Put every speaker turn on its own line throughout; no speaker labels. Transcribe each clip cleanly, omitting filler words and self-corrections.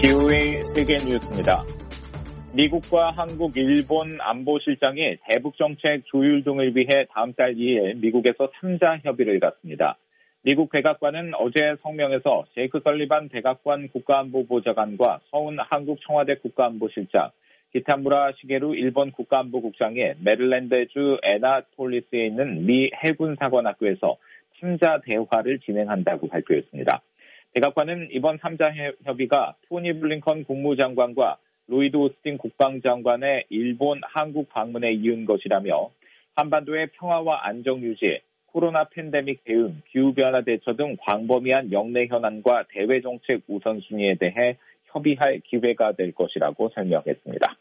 BOA 세계 뉴스입니다. 미국과 한국, 일본 안보실장이 대북정책 조율 등을 위해 다음 달 2일 미국에서 3자 협의를 갖습니다. 미국 백악관은 어제 성명에서 제이크 설리반 백악관 국가안보보좌관과 서훈 한국 청와대 국가안보실장, 기타무라 시게루 일본 국가안보국장이 메릴랜드주 애나톨리스에 있는 미 해군사관학교에서 3자 대화를 진행한다고 발표했습니다. 백악관은 이번 3자 협의가 토니 블링컨 국무장관과 로이드 오스틴 국방장관의 일본, 한국 방문에 이은 것이라며 한반도의 평화와 안정 유지, 코로나 팬데믹 대응, 기후변화 대처 등 광범위한 영내 현안과 대외 정책 우선순위에 대해 협의할 기회가 될 것이라고 설명했습니다.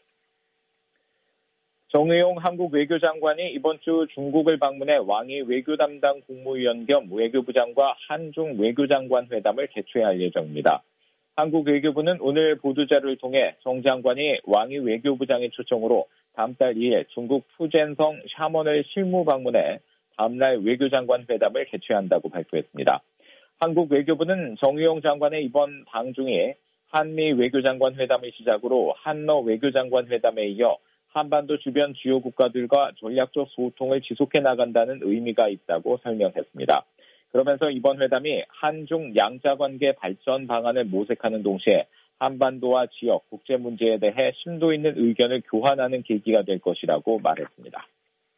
정의용 한국 외교장관이 이번 주 중국을 방문해 왕이 외교 담당 국무위원 겸 외교부장과 한중 외교장관 회담을 개최할 예정입니다. 한국 외교부는 오늘 보도자료를 통해 정 장관이 왕이 외교부장의 초청으로 다음 달 2일 중국 푸젠성 샤먼을 실무 방문해 다음날 외교장관 회담을 개최한다고 발표했습니다. 한국 외교부는 정의용 장관의 이번 방중에 한미 외교장관 회담을 시작으로 한러 외교장관 회담에 이어 한반도 주변 주요 국가들과 전략적 소통을 지속해 나간다는 의미가 있다고 설명했습니다. 그러면서 이번 회담이 한중 양자관계 발전 방안을 모색하는 동시에 한반도와 지역, 국제 문제에 대해 심도 있는 의견을 교환하는 계기가 될 것이라고 말했습니다.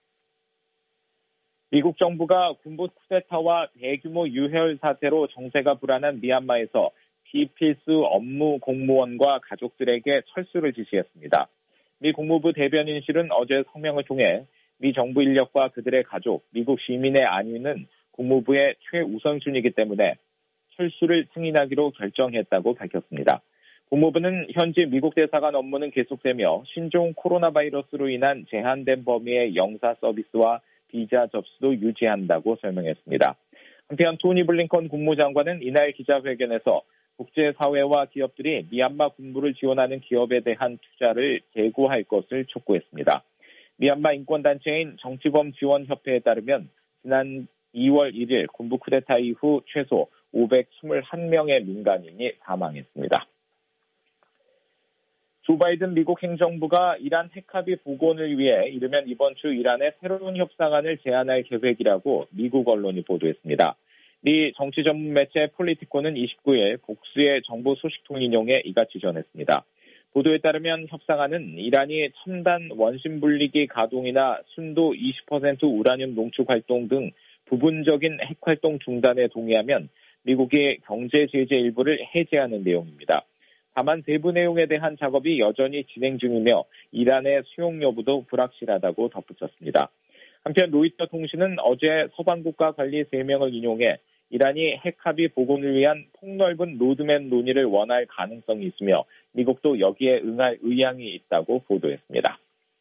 미국 정부가 군부 쿠데타와 대규모 유혈 사태로 정세가 불안한 미얀마에서 비필수 업무 공무원과 가족들에게 철수를 지시했습니다. 미 국무부 대변인실은 어제 성명을 통해 미 정부 인력과 그들의 가족, 미국 시민의 안위는 국무부의 최우선순위이기 때문에 철수를 승인하기로 결정했다고 밝혔습니다. 국무부는 현지 미국 대사관 업무는 계속되며 신종 코로나 바이러스로 인한 제한된 범위의 영사 서비스와 비자 접수도 유지한다고 설명했습니다. 한편 토니 블링컨 국무장관은 이날 기자회견에서 국제사회와 기업들이 미얀마 군부를 지원하는 기업에 대한 투자를 재고할 것을 촉구했습니다. 미얀마 인권단체인 정치범지원협회에 따르면 지난 2월 1일 군부 쿠데타 이후 최소 521명의 민간인이 사망했습니다. 조 바이든 미국 행정부가 이란 핵합의 복원을 위해 이르면 이번 주 이란에 새로운 협상안을 제안할 계획이라고 미국 언론이 보도했습니다. 미 정치 전문 매체 폴리티코는 29일 복수의 정보 소식통 인용해 이같이 전했습니다. 보도에 따르면 협상안은 이란이 첨단 원심 분리기 가동이나 순도 20% 우라늄 농축 활동 등 부분적인 핵 활동 중단에 동의하면 미국이 경제 제재 일부를 해제하는 내용입니다. 다만 세부 내용에 대한 작업이 여전히 진행 중이며 이란의 수용 여부도 불확실하다고 덧붙였습니다. 한편 로이터 통신은 어제 서방국가 관리 3명을 인용해 이란이 핵합의 복원을 위한 폭넓은 로드맵 논의를 원할 가능성이 있으며 미국도 여기에 응할 의향이 있다고 보도했습니다.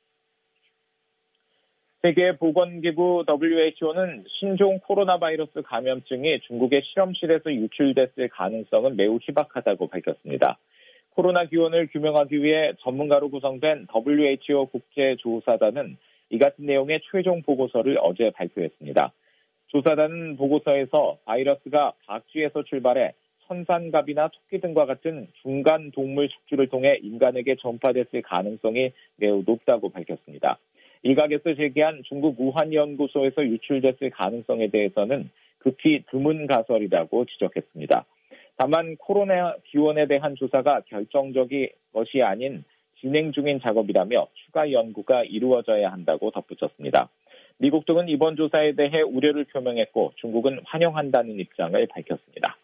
세계보건기구 WHO는 신종 코로나 바이러스 감염증이 중국의 실험실에서 유출됐을 가능성은 매우 희박하다고 밝혔습니다. 코로나 기원을 규명하기 위해 전문가로 구성된 WHO 국제조사단은 이 같은 내용의 최종 보고서를 어제 발표했습니다. 조사단은 보고서에서 바이러스가 박쥐에서 출발해 선산갑이나 토끼 등과 같은 중간 동물 숙주를 통해 인간에게 전파됐을 가능성이 매우 높다고 밝혔습니다. 일각에서 제기한 중국 우한 연구소에서 유출됐을 가능성에 대해서는 극히 드문 가설이라고 지적했습니다. 다만 코로나 기원에 대한 조사가 결정적인 것이 아닌 진행 중인 작업이라며 추가 연구가 이루어져야 한다고 덧붙였습니다. 미국 등은 이번 조사에 대해 우려를 표명했고 중국은 환영한다는 입장을 밝혔습니다.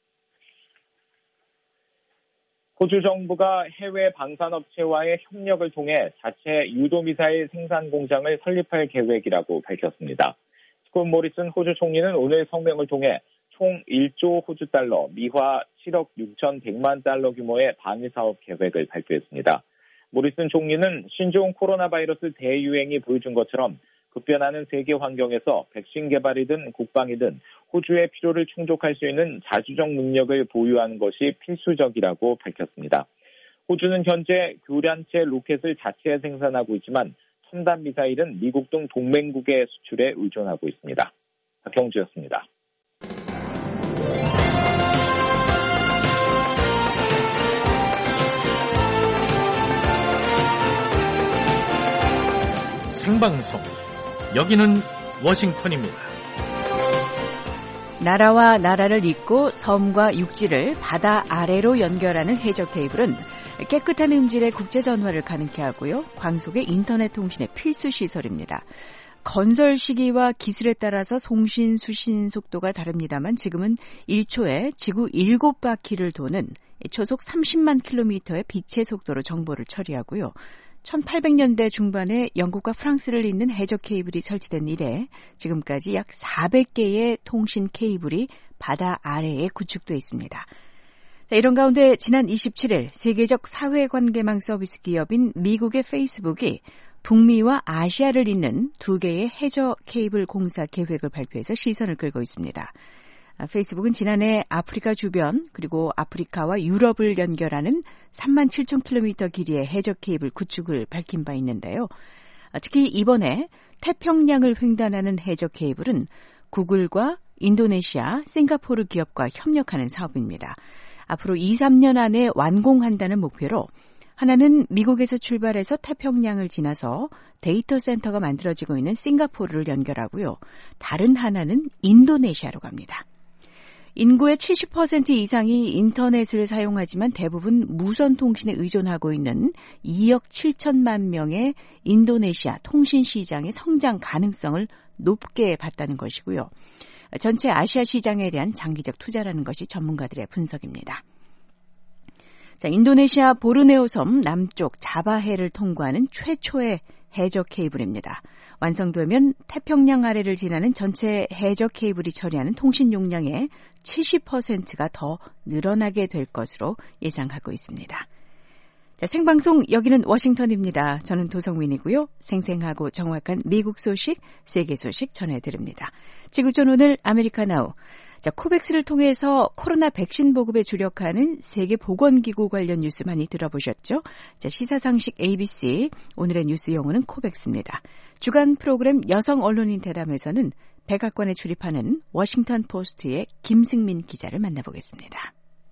호주 정부가 해외 방산업체와의 협력을 통해 자체 유도미사일 생산 공장을 설립할 계획이라고 밝혔습니다. 스콧 모리슨 호주 총리는 오늘 성명을 통해 총 1조 호주 달러, 미화 7억 6,100만 달러 규모의 방위사업 계획을 발표했습니다. 모리슨 총리는 신종 코로나 바이러스 대유행이 보여준 것처럼 급변하는 세계 환경에서 백신 개발이든 국방이든 호주의 필요를 충족할 수 있는 자주적 능력을 보유하는 것이 필수적이라고 밝혔습니다. 호주는 현재 교란체 로켓을 자체 생산하고 있지만 첨단 미사일은 미국 등 동맹국의 수출에 의존하고 있습니다. 박형주였습니다.
생방송. 여기는 워싱턴입니다.
나라와 나라를 잇고 섬과 육지를 바다 아래로 연결하는 해저 케이블은 깨끗한 음질의 국제 전화를 가능케 하고요. 광속의 인터넷 통신의 필수 시설입니다. 건설 시기와 기술에 따라서 송신, 수신 속도가 다릅니다만 지금은 1초에 지구 7바퀴를 도는 초속 30만 킬로미터의 빛의 속도로 정보를 처리하고요. 1800년대 중반에 영국과 프랑스를 잇는 해저 케이블이 설치된 이래 지금까지 약 400개의 통신 케이블이 바다 아래에 구축돼 있습니다. 자, 이런 가운데 지난 27일 세계적 사회관계망 서비스 기업인 미국의 페이스북이 북미와 아시아를 잇는 2개의 해저 케이블 공사 계획을 발표해서 시선을 끌고 있습니다. 페이스북은 지난해 아프리카 주변 그리고 아프리카와 유럽을 연결하는 3만 7천 킬로미터 길이의 해저 케이블 구축을 밝힌 바 있는데요. 특히 이번에 태평양을 횡단하는 해저 케이블은 구글과 인도네시아, 싱가포르 기업과 협력하는 사업입니다. 앞으로 2-3년 안에 완공한다는 목표로 하나는 미국에서 출발해서 태평양을 지나서 데이터 센터가 만들어지고 있는 싱가포르를 연결하고요. 다른 하나는 인도네시아로 갑니다. 인구의 70% 이상이 인터넷을 사용하지만 대부분 무선 통신에 의존하고 있는 2억 7천만 명의 인도네시아 통신 시장의 성장 가능성을 높게 봤다는 것이고요. 전체 아시아 시장에 대한 장기적 투자라는 것이 전문가들의 분석입니다. 자, 인도네시아 보르네오 섬 남쪽 자바해를 통과하는 최초의 해저 케이블입니다. 완성되면 태평양 아래를 지나는 전체 해저 케이블이 처리하는 통신 용량의 70%가 더 늘어나게 될 것으로 예상하고 있습니다. 자, 생방송 여기는 워싱턴입니다. 저는 도성민이고요. 생생하고 정확한 미국 소식, 세계 소식 전해드립니다. 지구촌 오늘 아메리카나우. 자, 코백스를 통해서 코로나 백신 보급에 주력하는 세계보건기구 관련 뉴스 많이 들어보셨죠? 자, 시사상식 ABC, 오늘의 뉴스 용어는 코백스입니다. 주간 프로그램 여성 언론인 대담에서는 백악관에 출입하는 워싱턴 포스트의 김승민 기자를 만나보겠습니다.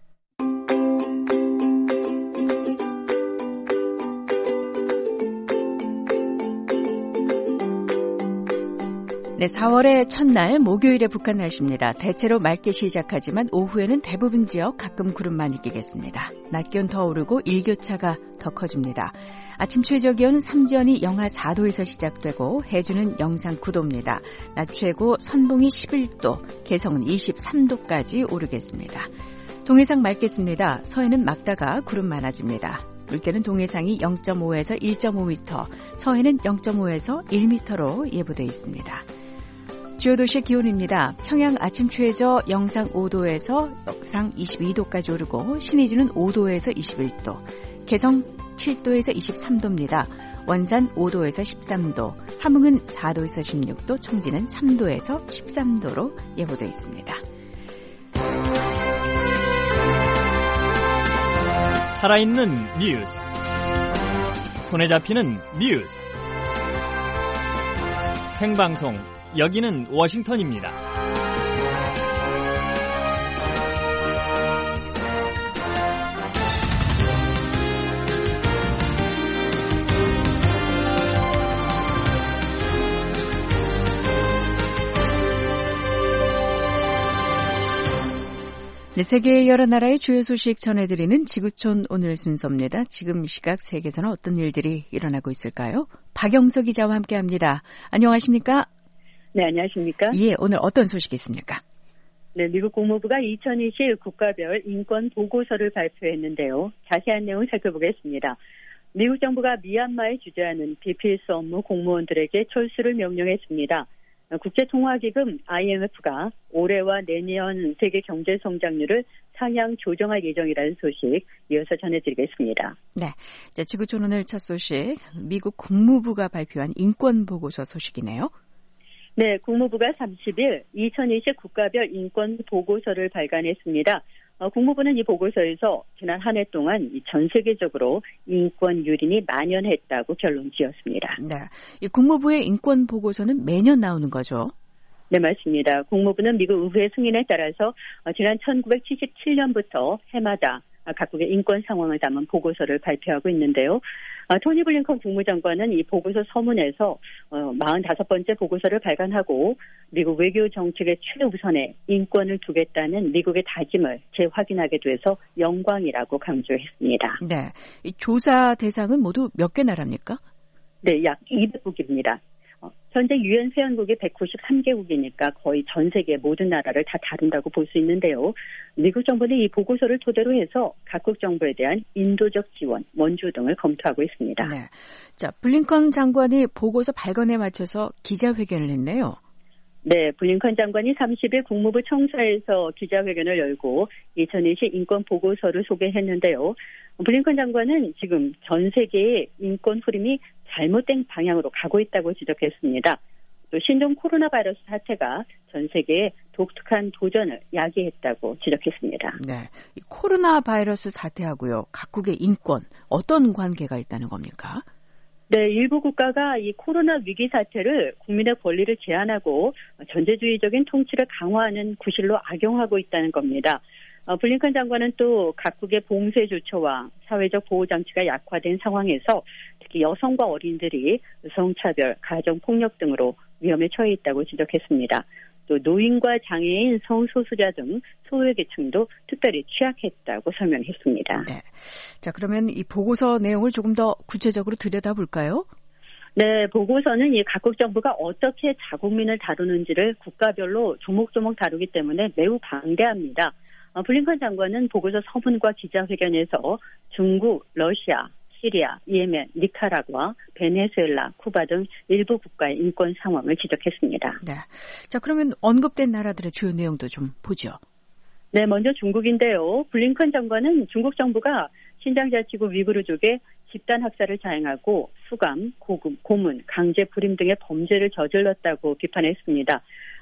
네, 4월의 첫날 목요일의 북한 날씨입니다. 대체로 맑게 시작하지만 오후에는 대부분 지역 가끔 구름만 끼겠습니다. 낮 기온 더 오르고 일교차가 더 커집니다. 아침 최저기온은 삼전이 영하 4도에서 시작되고 해주는 영상 9도입니다. 낮 최고 선봉이 11도, 개성은 23도까지 오르겠습니다. 동해상 맑겠습니다. 서해는 맑다가 구름 많아집니다. 물결은 동해상이 0.5에서 1.5m, 서해는 0.5에서 1m로 예보되어 있습니다. 주요 도시의 기온입니다. 평양 아침 최저 영상 5도에서 영상 22도까지 오르고 신의주는 5도에서 21도, 개성 7도에서 23도입니다. 원산 5도에서 13도, 함흥은 4도에서 16도, 청진은 3도에서 13도로 예보되어 있습니다.
살아있는 뉴스, 손에 잡히는 뉴스, 생방송 여기는 워싱턴입니다.
네, 세계의 여러 나라의 주요 소식 전해드리는 지구촌 오늘 순서입니다. 지금 시각 세계에서는 어떤 일들이 일어나고 있을까요? 박영서 기자와 함께합니다. 안녕하십니까?
네, 안녕하십니까?
예, 오늘 어떤 소식이 있습니까?
네, 미국 국무부가 2020 국가별 인권 보고서를 발표했는데요. 자세한 내용 살펴보겠습니다. 미국 정부가 미얀마에 주재하는 비필수 업무 공무원들에게 철수를 명령했습니다. 국제통화기금 IMF가 올해와 내년 세계 경제 성장률을 상향 조정할 예정이라는 소식 이어서 전해드리겠습니다.
네, 자, 지구촌 오늘 첫 소식, 미국 국무부가 발표한 인권 보고서 소식이네요.
네, 국무부가 30일 2020 국가별 인권 보고서를 발간했습니다. 국무부는 이 보고서에서 지난 한 해 동안 전 세계적으로 인권 유린이 만연했다고 결론 지었습니다.
네, 이 국무부의 인권 보고서는 매년 나오는 거죠?
네, 맞습니다. 국무부는 미국 의회 승인에 따라서 지난 1977년부터 해마다 각국의 인권 상황을 담은 보고서를 발표하고 있는데요. 토니 블링컨 국무장관은 이 보고서 서문에서 45번째 보고서를 발간하고 미국 외교 정책의 최우선에 인권을 두겠다는 미국의 다짐을 재확인하게 돼서 영광이라고 강조했습니다.
네, 이 조사 대상은 모두 몇 개 나라입니까?
네, 약 200국입니다. 현재 유엔 회원국이 193개국이니까 거의 전 세계 모든 나라를 다 다룬다고 볼 수 있는데요. 미국 정부는 이 보고서를 토대로 해서 각국 정부에 대한 인도적 지원, 원조 등을 검토하고 있습니다.
네. 자, 블링컨 장관이 보고서 발간에 맞춰서 기자회견을 했네요.
네, 블링컨 장관이 30일 국무부 청사에서 기자회견을 열고 2020 인권 보고서를 소개했는데요. 블링컨 장관은 지금 전 세계의 인권 흐름이 잘못된 방향으로 가고 있다고 지적했습니다. 또 신종 코로나 바이러스 사태가 전 세계에 독특한 도전을 야기했다고 지적했습니다.
네, 이 코로나 바이러스 사태하고요, 각국의 인권 어떤 관계가 있다는 겁니까?
네, 일부 국가가 이 코로나 위기 사태를 국민의 권리를 제한하고 전제주의적인 통치를 강화하는 구실로 악용하고 있다는 겁니다. 블링컨 장관은 또 각국의 봉쇄 조처와 사회적 보호장치가 약화된 상황에서 특히 여성과 어린이들이 성차별, 가정폭력 등으로 위험에 처해 있다고 지적했습니다. 또 노인과 장애인, 성소수자 등 소외계층도 특별히 취약했다고 설명했습니다.
네. 자, 그러면 이 보고서 내용을 조금 더 구체적으로 들여다볼까요?
네, 보고서는 이 각국 정부가 어떻게 자국민을 다루는지를 국가별로 조목조목 다루기 때문에 매우 방대합니다. 블링컨 장관은 보고서 서문과 기자회견에서 중국, 러시아, 시리아, 예멘, 니카라과, 베네수엘라, 쿠바 등 일부 국가의 인권 상황을 지적했습니다.
네. 자, 그러면 언급된 나라들의 주요 내용도 좀 보죠.
네, 먼저 중국인데요. 블링컨 장관은 중국 정부가 신장자치구 위구르족의 집단 학살을 자행하고 수감, 고문, 강제 불임 등의 범죄를 저질렀다고 비판했습니다.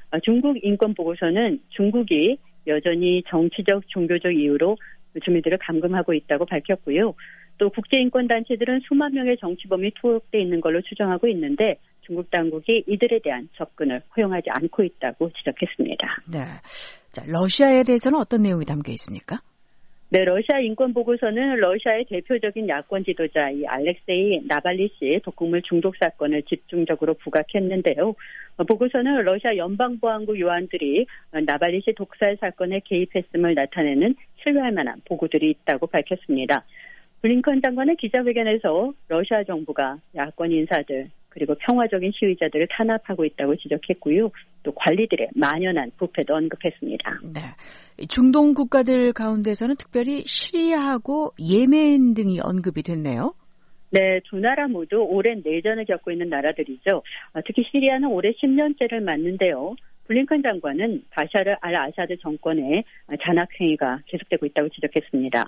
중국 인권 보고서는 중국이 여전히 정치적, 종교적 이유로 주민들을 감금하고 있다고 밝혔고요. 또 국제인권단체들은 수만 명의 정치범이 투옥돼 있는 걸로 추정하고 있는데 중국 당국이 이들에 대한 접근을 허용하지 않고 있다고 지적했습니다.
네. 자, 러시아에 대해서는 어떤 내용이 담겨 있습니까?
네, 러시아 인권 보고서는 러시아의 대표적인 야권 지도자 이 알렉세이 나발리 씨의 독극물 중독 사건을 집중적으로 부각했는데요. 보고서는 러시아 연방보안국 요원들이 나발리 씨 독살 사건에 개입했음을 나타내는 신뢰할 만한 보고들이 있다고 밝혔습니다. 블링컨 장관은 기자회견에서 러시아 정부가 야권 인사들 그리고 평화적인 시위자들을 탄압하고 있다고 지적했고요. 또 관리들의 만연한 부패도 언급했습니다.
네, 중동 국가들 가운데서는 특별히 시리아하고 예멘 등이 언급이 됐네요.
네, 두 나라 모두 오랜 내전을 겪고 있는 나라들이죠. 특히 시리아는 올해 10년째를 맞는데요. 블링컨 장관은 바샤르 알 아사드 정권의 잔악행위가 계속되고 있다고 지적했습니다.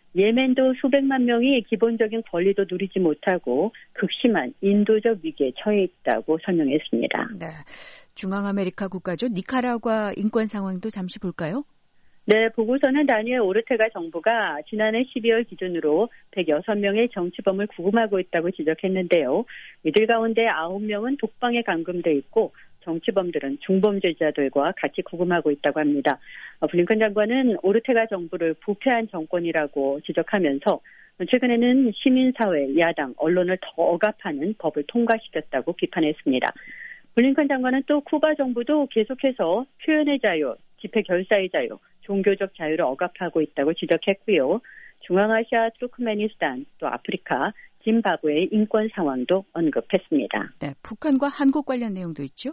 예멘도 수백만 명이 기본적인 권리도 누리지 못하고 극심한 인도적 위기에 처해 있다고 설명했습니다.
네, 중앙아메리카 국가죠. 니카라과 인권 상황도 잠시 볼까요?
네, 보고서는 다니엘 오르테가 정부가 지난해 12월 기준으로 106명의 정치범을 구금하고 있다고 지적했는데요. 이들 가운데 9명은 독방에 감금돼 있고 정치범들은 중범죄자들과 같이 구금하고 있다고 합니다. 블링컨 장관은 오르테가 정부를 부패한 정권이라고 지적하면서 최근에는 시민사회, 야당, 언론을 더 억압하는 법을 통과시켰다고 비판했습니다. 블링컨 장관은 또 쿠바 정부도 계속해서 표현의 자유, 집회 결사의 자유, 종교적 자유를 억압하고 있다고 지적했고요. 중앙아시아, 투르크메니스탄, 또 아프리카, 짐바브웨의 인권 상황도 언급했습니다.
네, 북한과 한국 관련 내용도 있죠?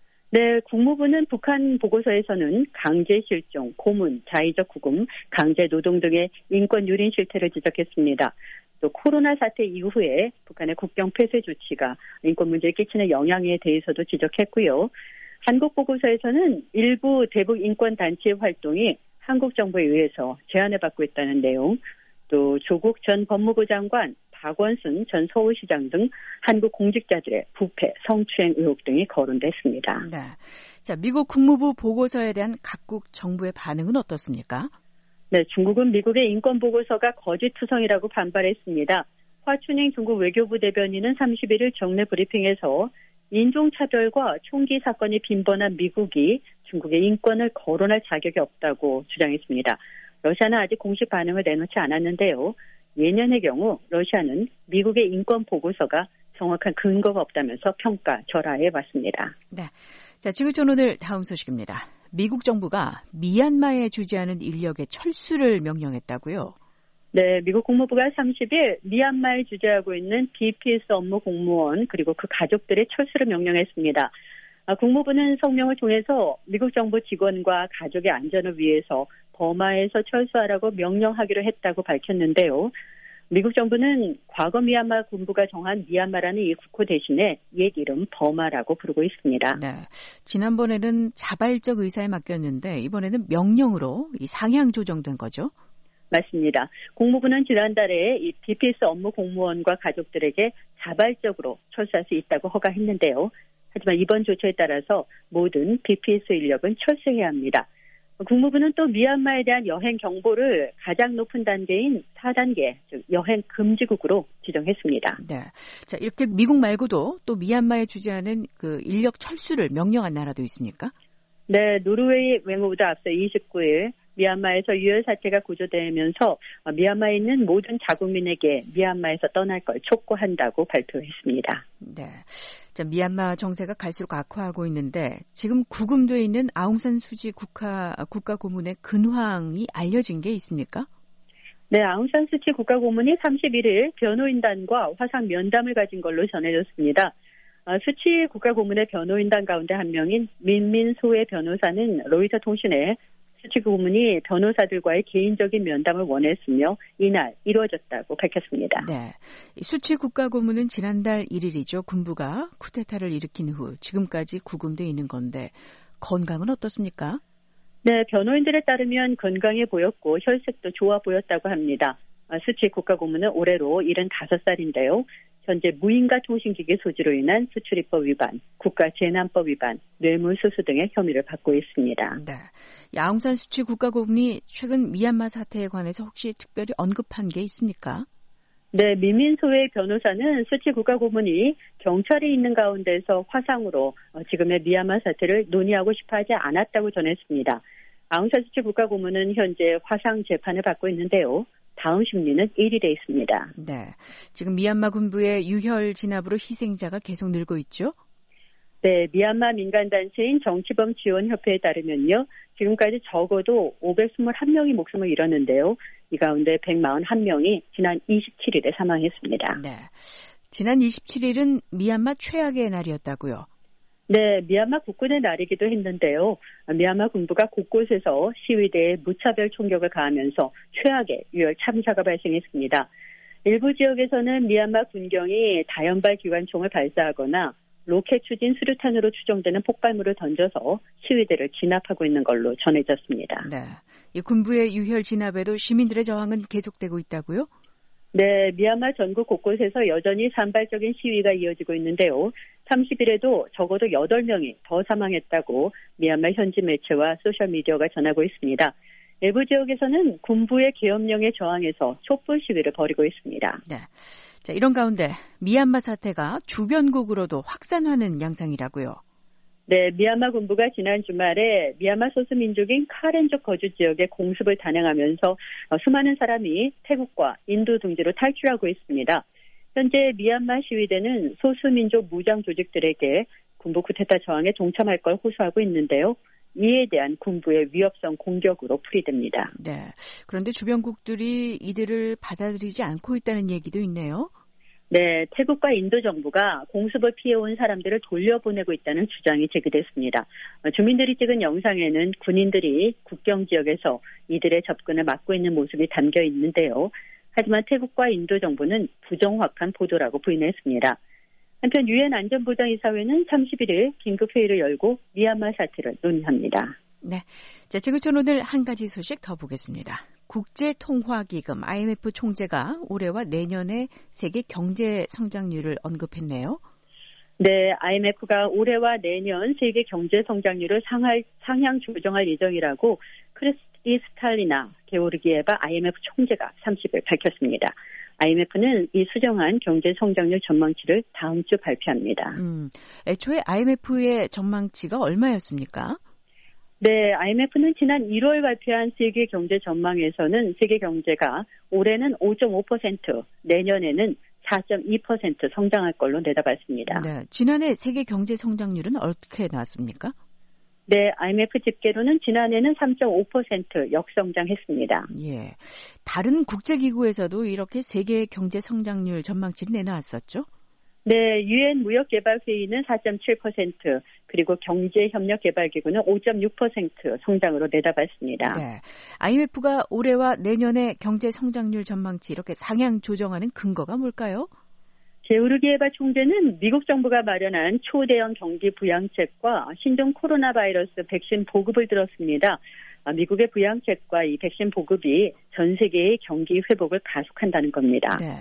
네, 국무부는 북한 보고서에서는 강제 실종, 고문, 자의적 구금, 강제 노동 등의 인권 유린 실태를 지적했습니다. 또 코로나 사태 이후에 북한의 국경 폐쇄 조치가 인권 문제에 끼치는 영향에 대해서도 지적했고요. 한국 보고서에서는 일부 대북 인권 단체의 활동이 한국 정부에 의해서 제한을 받고 있다는 내용, 또 조국 전 법무부 장관, 박원순 전 서울시장 등 한국 공직자들의 부패, 성추행 의혹 등이 거론됐습니다.
네. 자, 미국 국무부 보고서에 대한 각국 정부의 반응은 어떻습니까?
네, 중국은 미국의 인권 보고서가 거짓투성이라고 반발했습니다. 화춘잉 중국 외교부 대변인은 31일 정례 브리핑에서 인종차별과 총기 사건이 빈번한 미국이 중국의 인권을 거론할 자격이 없다고 주장했습니다. 러시아는 아직 공식 반응을 내놓지 않았는데요. 예년의 경우 러시아는 미국의 인권 보고서가 정확한 근거가 없다면서 평가 절하해 왔습니다.
네. 자, 지구촌 오늘 다음 소식입니다. 미국 정부가 미얀마에 주재하는 인력의 철수를 명령했다고요?
네, 미국 국무부가 30일 미얀마에 주재하고 있는 BPS 업무 공무원 그리고 그 가족들의 철수를 명령했습니다. 국무부는 성명을 통해서 미국 정부 직원과 가족의 안전을 위해서 버마에서 철수하라고 명령하기로 했다고 밝혔는데요. 미국 정부는 과거 미얀마 군부가 정한 미얀마라는 이 국호 대신에 옛 이름 버마라고 부르고 있습니다.
네, 지난번에는 자발적 의사에 맡겼는데 이번에는 명령으로 이 상향 조정된 거죠?
맞습니다. 국무부는 지난달에 이 BPS 업무 공무원과 가족들에게 자발적으로 철수할 수 있다고 허가했는데요. 하지만 이번 조처에 따라서 모든 BPS 인력은 철수해야 합니다. 국무부는 또 미얀마에 대한 여행 경보를 가장 높은 단계인 4단계, 즉 여행 금지국으로 지정했습니다.
네, 자 이렇게 미국 말고도 또 미얀마에 주재하는 그 인력 철수를 명령한 나라도 있습니까?
네, 노르웨이 외무부도 앞서 29일 미얀마에서 유혈 사태가 고조되면서 미얀마에 있는 모든 자국민에게 미얀마에서 떠날 걸 촉구한다고 발표했습니다.
네, 자 미얀마 정세가 갈수록 악화하고 있는데 지금 구금돼 있는 아웅산 수치 국가 고문의 근황이 알려진 게 있습니까?
네, 아웅산 수치 국가 고문이 31일 변호인단과 화상 면담을 가진 걸로 전해졌습니다. 수치 국가 고문의 변호인단 가운데 한 명인 민민소의 변호사는 로이터 통신에 수치 고문이 변호사들과의 개인적인 면담을 원했으며 이날 이루어졌다고 밝혔습니다.
네, 수치 국가고문은 지난달 1일이죠. 군부가 쿠데타를 일으킨 후 지금까지 구금돼 있는 건데 건강은 어떻습니까?
네, 변호인들에 따르면 건강해 보였고 혈색도 좋아 보였다고 합니다. 수치 국가고문은 올해로 75살인데요. 현재 무인가 통신기기 소지로 인한 수출입법 위반, 국가재난법 위반, 뇌물수수 등의 혐의를 받고 있습니다.
네, 아웅산 수치 국가고문이 최근 미얀마 사태에 관해서 혹시 특별히 언급한 게 있습니까?
네, 민민소의 변호사는 수치 국가고문이 경찰이 있는 가운데서 화상으로 지금의 미얀마 사태를 논의하고 싶어 하지 않았다고 전했습니다. 아웅산 수치 국가고문은 현재 화상 재판을 받고 있는데요. 다음 심리는 1일에 있습니다.
네, 지금 미얀마 군부의 유혈 진압으로 희생자가 계속 늘고 있죠?
네, 미얀마 민간단체인 정치범 지원협회에 따르면요. 지금까지 적어도 521명이 목숨을 잃었는데요. 이 가운데 141명이 지난 27일에 사망했습니다.
네, 지난 27일은 미얀마 최악의 날이었다고요?
네, 미얀마 국군의 날이기도 했는데요. 미얀마 군부가 곳곳에서 시위대에 무차별 총격을 가하면서 최악의 유혈 참사가 발생했습니다. 일부 지역에서는 미얀마 군경이 다연발 기관총을 발사하거나 로켓 추진 수류탄으로 추정되는 폭발물을 던져서 시위대를 진압하고 있는 걸로 전해졌습니다.
네, 이 군부의 유혈 진압에도 시민들의 저항은 계속되고 있다고요?
네, 미얀마 전국 곳곳에서 여전히 산발적인 시위가 이어지고 있는데요. 30일에도 적어도 8명이 더 사망했다고 미얀마 현지 매체와 소셜미디어가 전하고 있습니다. 일부 지역에서는 군부의 계엄령에 저항해서 촛불 시위를 벌이고 있습니다.
네, 자 이런 가운데 미얀마 사태가 주변국으로도 확산하는 양상이라고요?
네, 미얀마 군부가 지난 주말에 미얀마 소수민족인 카렌족 거주 지역에 공습을 단행하면서 수많은 사람이 태국과 인도 등지로 탈출하고 있습니다. 현재 미얀마 시위대는 소수민족 무장 조직들에게 군부 쿠데타 저항에 동참할 걸 호소하고 있는데요. 이에 대한 군부의 위협성 공격으로 풀이됩니다.
네, 그런데 주변국들이 이들을 받아들이지 않고 있다는 얘기도 있네요.
네, 태국과 인도 정부가 공습을 피해온 사람들을 돌려보내고 있다는 주장이 제기됐습니다. 주민들이 찍은 영상에는 군인들이 국경 지역에서 이들의 접근을 막고 있는 모습이 담겨 있는데요. 하지만 태국과 인도 정부는 부정확한 보도라고 부인했습니다. 한편 유엔 안전보장이사회는 31일 긴급회의를 열고 미얀마 사태를 논의합니다.
네, 자 지구촌 오늘 한 가지 소식 더 보겠습니다. 국제통화기금 IMF 총재가 올해와 내년의 세계 경제 성장률을 언급했네요.
네, IMF가 올해와 내년 세계 경제 성장률을 상향 조정할 예정이라고 크리스탈리나 게오르기에바 IMF 총재가 30일 밝혔습니다. IMF는 이 수정한 경제 성장률 전망치를 다음 주 발표합니다.
애초에 IMF의 전망치가 얼마였습니까?
네, IMF는 지난 1월 발표한 세계 경제 전망에서는 세계 경제가 올해는 5.5%, 내년에는 4.2% 성장할 걸로 내다봤습니다.
네, 지난해 세계 경제 성장률은 어떻게 나왔습니까?
네, IMF 집계로는 지난해는 3.5% 역성장했습니다.
예, 다른 국제기구에서도 이렇게 세계 경제 성장률 전망치를 내놨었죠?
네, 유엔 무역개발회의는 4.7%, 그리고 경제협력개발기구는 5.6% 성장으로 내다봤습니다.
네, IMF가 올해와 내년의 경제 성장률 전망치 이렇게 상향 조정하는 근거가 뭘까요?
게오르기에바 총재는 미국 정부가 마련한 초대형 경기 부양책과 신종 코로나 바이러스 백신 보급을 들었습니다. 미국의 부양책과 이 백신 보급이 전 세계의 경기 회복을 가속한다는 겁니다.
네,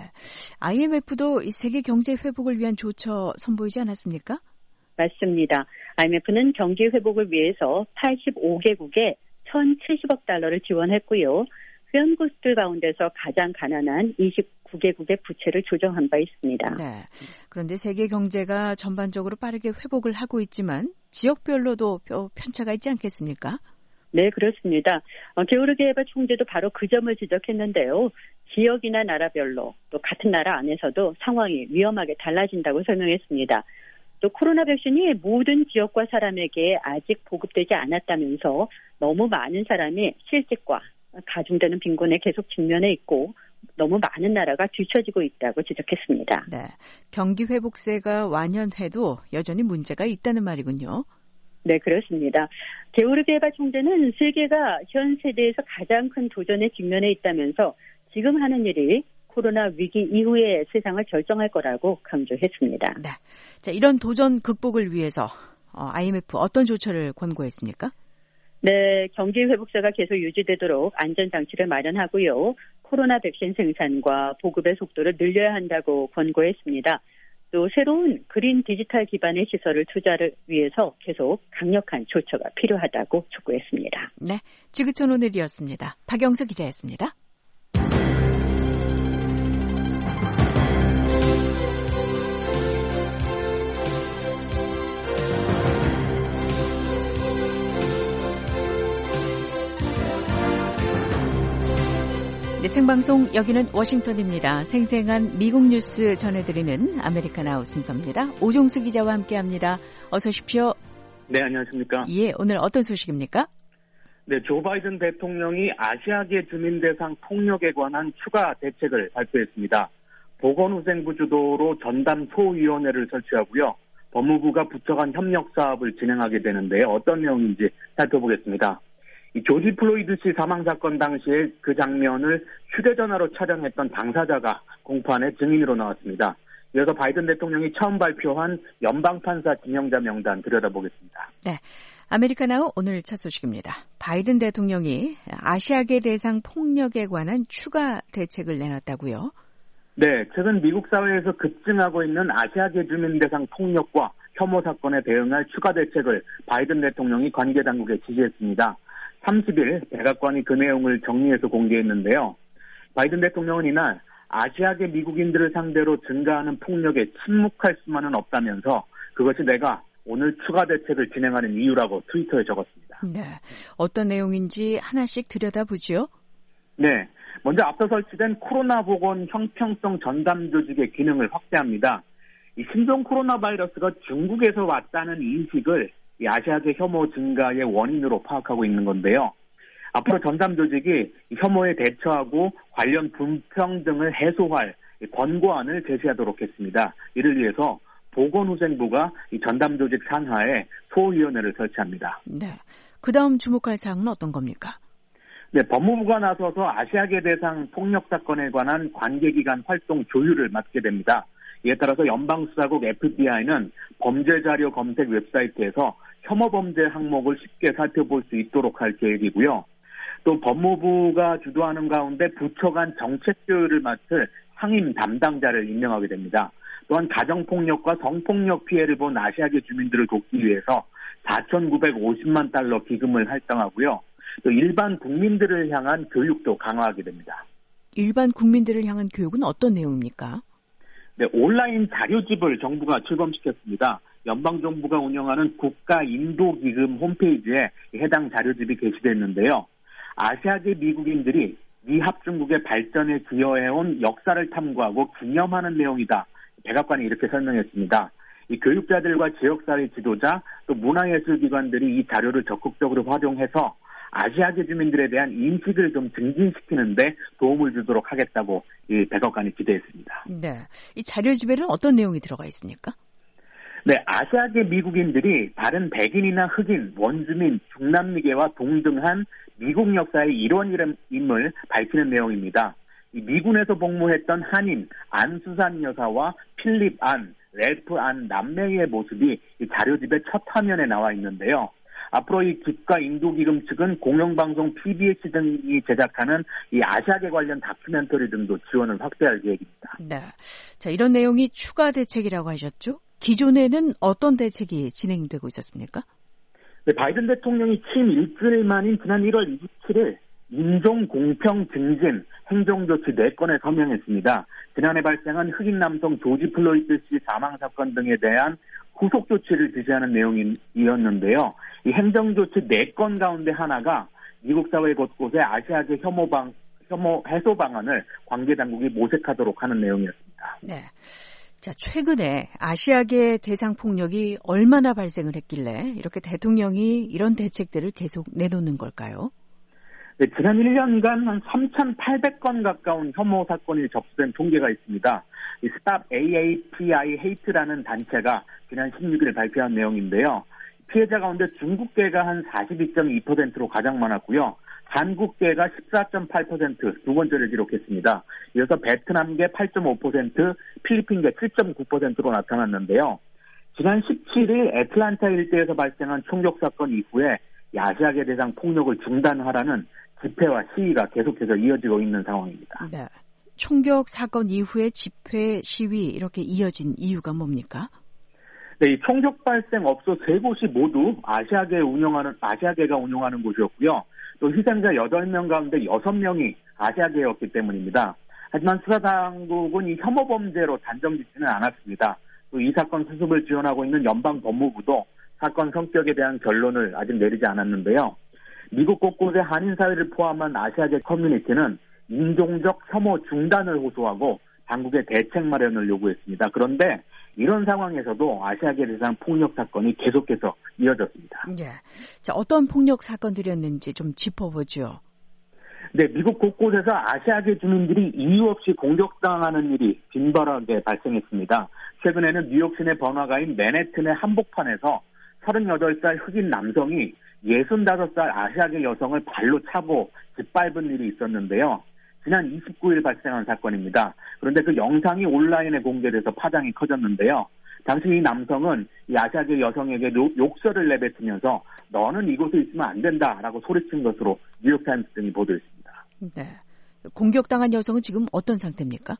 IMF도 이 세계 경제 회복을 위한 조처 선보이지 않았습니까?
맞습니다. IMF는 경기 회복을 위해서 85개국에 1,070억 달러를 지원했고요. 회원국들 가운데서 가장 가난한 29개국의 부채를 조정한 바 있습니다.
네. 그런데 세계 경제가 전반적으로 빠르게 회복을 하고 있지만 지역별로도 편차가 있지 않겠습니까?
네, 그렇습니다. 게오르기에바 총재도 바로 그 점을 지적했는데요. 지역이나 나라별로 또 같은 나라 안에서도 상황이 위험하게 달라진다고 설명했습니다. 또 코로나 백신이 모든 지역과 사람에게 아직 보급되지 않았다면서 너무 많은 사람이 실직과 가중되는 빈곤에 계속 직면해 있고 너무 많은 나라가 뒤처지고 있다고 지적했습니다.
네, 경기 회복세가 완연해도 여전히 문제가 있다는 말이군요.
네, 그렇습니다. 게오르기에바 총재는 세계가 현 세대에서 가장 큰 도전에 직면해 있다면서 지금 하는 일이 코로나 위기 이후의 세상을 결정할 거라고 강조했습니다.
네, 자, 이런 도전 극복을 위해서 IMF 어떤 조처를 권고했습니까?
네, 경기 회복세가 계속 유지되도록 안전장치를 마련하고요. 코로나 백신 생산과 보급의 속도를 늘려야 한다고 권고했습니다. 또 새로운 그린 디지털 기반의 시설을 투자를 위해서 계속 강력한 조처가 필요하다고 촉구했습니다.
네, 지구촌 오늘이었습니다. 박영서 기자였습니다. 네, 생방송 여기는 워싱턴입니다. 생생한 미국 뉴스 전해드리는 아메리카나우 순서입니다. 오종수 기자와 함께합니다. 어서 오십시오.
네, 안녕하십니까.
예, 오늘 어떤 소식입니까?
네, 조 바이든 대통령이 아시아계 주민 대상 폭력에 관한 추가 대책을 발표했습니다. 보건후생부 주도로 전담 소위원회를 설치하고요. 법무부가 부처 간 협력 사업을 진행하게 되는데 어떤 내용인지 살펴보겠습니다. 이 조지 플로이드 씨 사망 사건 당시에 그 장면을 휴대전화로 촬영했던 당사자가 공판에 증인으로 나왔습니다. 이어서 바이든 대통령이 처음 발표한 연방판사 지명자 명단 들여다보겠습니다.
네, 아메리카나우 오늘 첫 소식입니다. 바이든 대통령이 아시아계 대상 폭력에 관한 추가 대책을 내놨다고요?
네, 최근 미국 사회에서 급증하고 있는 아시아계 주민 대상 폭력과 혐오 사건에 대응할 추가 대책을 바이든 대통령이 관계 당국에 지시했습니다. 30일 백악관이 그 내용을 정리해서 공개했는데요. 바이든 대통령은 이날 아시아계 미국인들을 상대로 증가하는 폭력에 침묵할 수만은 없다면서 그것이 내가 오늘 추가 대책을 진행하는 이유라고 트위터에 적었습니다.
네, 어떤 내용인지 하나씩 들여다보지요?
네, 먼저 앞서 설치된 코로나 보건 형평성 전담 조직의 기능을 확대합니다. 이 신종 코로나 바이러스가 중국에서 왔다는 인식을 이 아시아계 혐오 증가의 원인으로 파악하고 있는 건데요. 앞으로 전담 조직이 혐오에 대처하고 관련 불평등을 해소할 권고안을 제시하도록 했습니다. 이를 위해서 보건후생부가 이 전담 조직 산하에 소위원회를 설치합니다.
네, 그 다음 주목할 사항은 어떤 겁니까?
네, 법무부가 나서서 아시아계 대상 폭력 사건에 관한 관계기관 활동 조율을 맡게 됩니다. 이에 따라서 연방수사국 FBI는 범죄자료 검색 웹사이트에서 혐오범죄 항목을 쉽게 살펴볼 수 있도록 할 계획이고요. 또 법무부가 주도하는 가운데 부처 간 정책 조율을 맡을 상임 담당자를 임명하게 됩니다. 또한 가정폭력과 성폭력 피해를 본 아시아계 주민들을 돕기 위해서 4,950만 달러 기금을 할당하고요. 또 일반 국민들을 향한 교육도 강화하게 됩니다.
일반 국민들을 향한 교육은 어떤 내용입니까?
네, 온라인 자료집을 정부가 출범시켰습니다. 연방정부가 운영하는 국가인도기금 홈페이지에 해당 자료집이 게시됐는데요. 아시아계 미국인들이 미 합중국의 발전에 기여해온 역사를 탐구하고 기념하는 내용이다. 백악관이 이렇게 설명했습니다. 이 교육자들과 지역사회 지도자 또 문화예술기관들이 이 자료를 적극적으로 활용해서 아시아계 주민들에 대한 인식을 좀 증진시키는데 도움을 주도록 하겠다고 이 백악관이 기대했습니다.
네, 이 자료집에는 어떤 내용이 들어가 있습니까?
네, 아시아계 미국인들이 다른 백인이나 흑인, 원주민, 중남미계와 동등한 미국 역사의 일원임을 밝히는 내용입니다. 이 미군에서 복무했던 한인 안수산 여사와 필립 안, 래프 안 남매의 모습이 이 자료집의 첫 화면에 나와 있는데요. 앞으로 이 국가인도기금 측은 공영방송 PBS 등이 제작하는 이 아시아계 관련 다큐멘터리 등도 지원을 확대할 계획입니다.
네, 자 이런 내용이 추가 대책이라고 하셨죠? 기존에는 어떤 대책이 진행되고 있었습니까?
네, 바이든 대통령이 취임 일주일 만인 지난 1월 27일 인종 공평 증진 행정조치 4건에 서명했습니다. 지난해 발생한 흑인 남성 조지 플로이드 씨 사망 사건 등에 대한 후속 조치를 지시하는 내용이었는데요. 이 행정조치 4건 가운데 하나가 미국 사회 곳곳에 아시아계 혐오 해소 방안을 관계당국이 모색하도록 하는 내용이었습니다.
네. 자, 최근에 아시아계 대상 폭력이 얼마나 발생을 했길래 이렇게 대통령이 이런 대책들을 계속 내놓는 걸까요?
네, 지난 1년간 한 3,800건 가까운 혐오 사건이 접수된 통계가 있습니다. 이 Stop AAPI Hate라는 단체가 지난 16일 발표한 내용인데요. 피해자 가운데 중국계가 한 42.2%로 가장 많았고요. 한국계가 14.8% 두 번째를 기록했습니다. 이어서 베트남계 8.5%, 필리핀계 7.9%로 나타났는데요. 지난 17일 애틀란타 일대에서 발생한 총격 사건 이후에 아시아계 대상 폭력을 중단하라는 집회와 시위가 계속해서 이어지고 있는 상황입니다.
네. 총격 사건 이후에 집회, 시위 이렇게 이어진 이유가 뭡니까?
네, 이 총격 발생 업소 3곳이 모두 아시아계가 운영하는 곳이었고요. 또 희생자 8명 가운데 6명이 아시아계였기 때문입니다. 하지만 수사당국은 이 혐오 범죄로 단정짓지는 않았습니다. 또 이 사건 수습을 지원하고 있는 연방법무부도 사건 성격에 대한 결론을 아직 내리지 않았는데요. 미국 곳곳의 한인 사회를 포함한 아시아계 커뮤니티는 인종적 혐오 중단을 호소하고 당국의 대책 마련을 요구했습니다. 그런데 이런 상황에서도 아시아계 대상 폭력 사건이 계속해서 이어졌습니다.
네. 자, 어떤 폭력 사건들이었는지 좀 짚어보죠.
네, 미국 곳곳에서 아시아계 주민들이 이유 없이 공격당하는 일이 빈번하게 발생했습니다. 최근에는 뉴욕 시내 번화가인 맨해튼의 한복판에서 38살 흑인 남성이 65살 아시아계 여성을 발로 차고 짓밟은 일이 있었는데요. 지난 29일 발생한 사건입니다. 그런데 그 영상이 온라인에 공개돼서 파장이 커졌는데요. 당시 이 남성은 이 아시아계 여성에게 욕설을 내뱉으면서 너는 이곳에 있으면 안 된다라고 소리친 것으로 뉴욕타임스 등이 보도했습니다.
네. 공격당한 여성은 지금 어떤 상태입니까?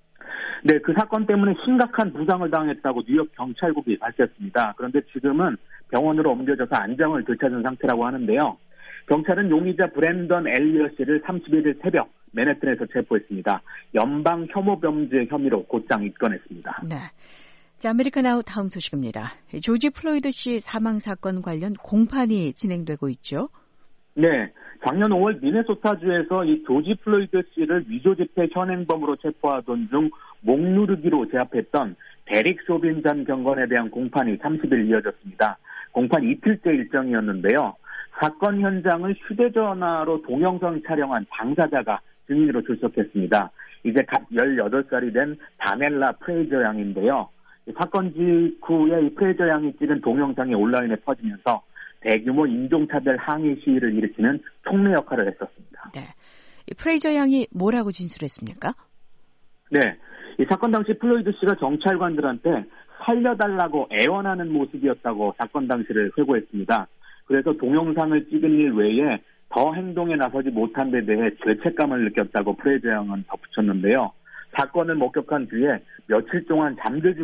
네, 그 사건 때문에 심각한 부상을 당했다고 뉴욕 경찰국이 밝혔습니다. 그런데 지금은 병원으로 옮겨져서 안정을 되찾은 상태라고 하는데요. 경찰은 용의자 브랜던 엘리엇 씨를 31일 새벽 맨해튼에서 체포했습니다. 연방 혐오범죄 혐의로 곧장 입건했습니다.
네. 자, 아메리칸 아웃 다음 소식입니다. 조지 플로이드 씨 사망 사건 관련 공판이 진행되고 있죠.
네, 작년 5월 미네소타주에서 이 조지 플로이드 씨를 위조집회 현행범으로 체포하던 중 목 누르기로 제압했던 데릭 쇼빈 전 경관에 대한 공판이 30일 이어졌습니다. 공판 이틀째 일정이었는데요. 사건 현장을 휴대전화로 동영상 촬영한 당사자가 증인으로 출석했습니다. 이제 갓 18살이 된 다넬라 프레이저 양인데요. 사건 직후에 이 프레이저 양이 찍은 동영상이 온라인에 퍼지면서 대규모 인종차별 항의 시위를 일으키는 촉매 역할을 했었습니다.
네, 이 프레이저 양이 뭐라고 진술했습니까?
네, 이 사건 당시 플로이드 씨가 경찰관들한테 살려달라고 애원하는 모습이었다고 사건 당시를 회고했습니다. 그래서 동영상을 찍은 일 외에 더 행동에 나서지 못한 데 대해 죄책감을 느꼈다고 프레이저 양은 덧붙였는데요. 사건을 목격한 뒤에 며칠 동안 잠들지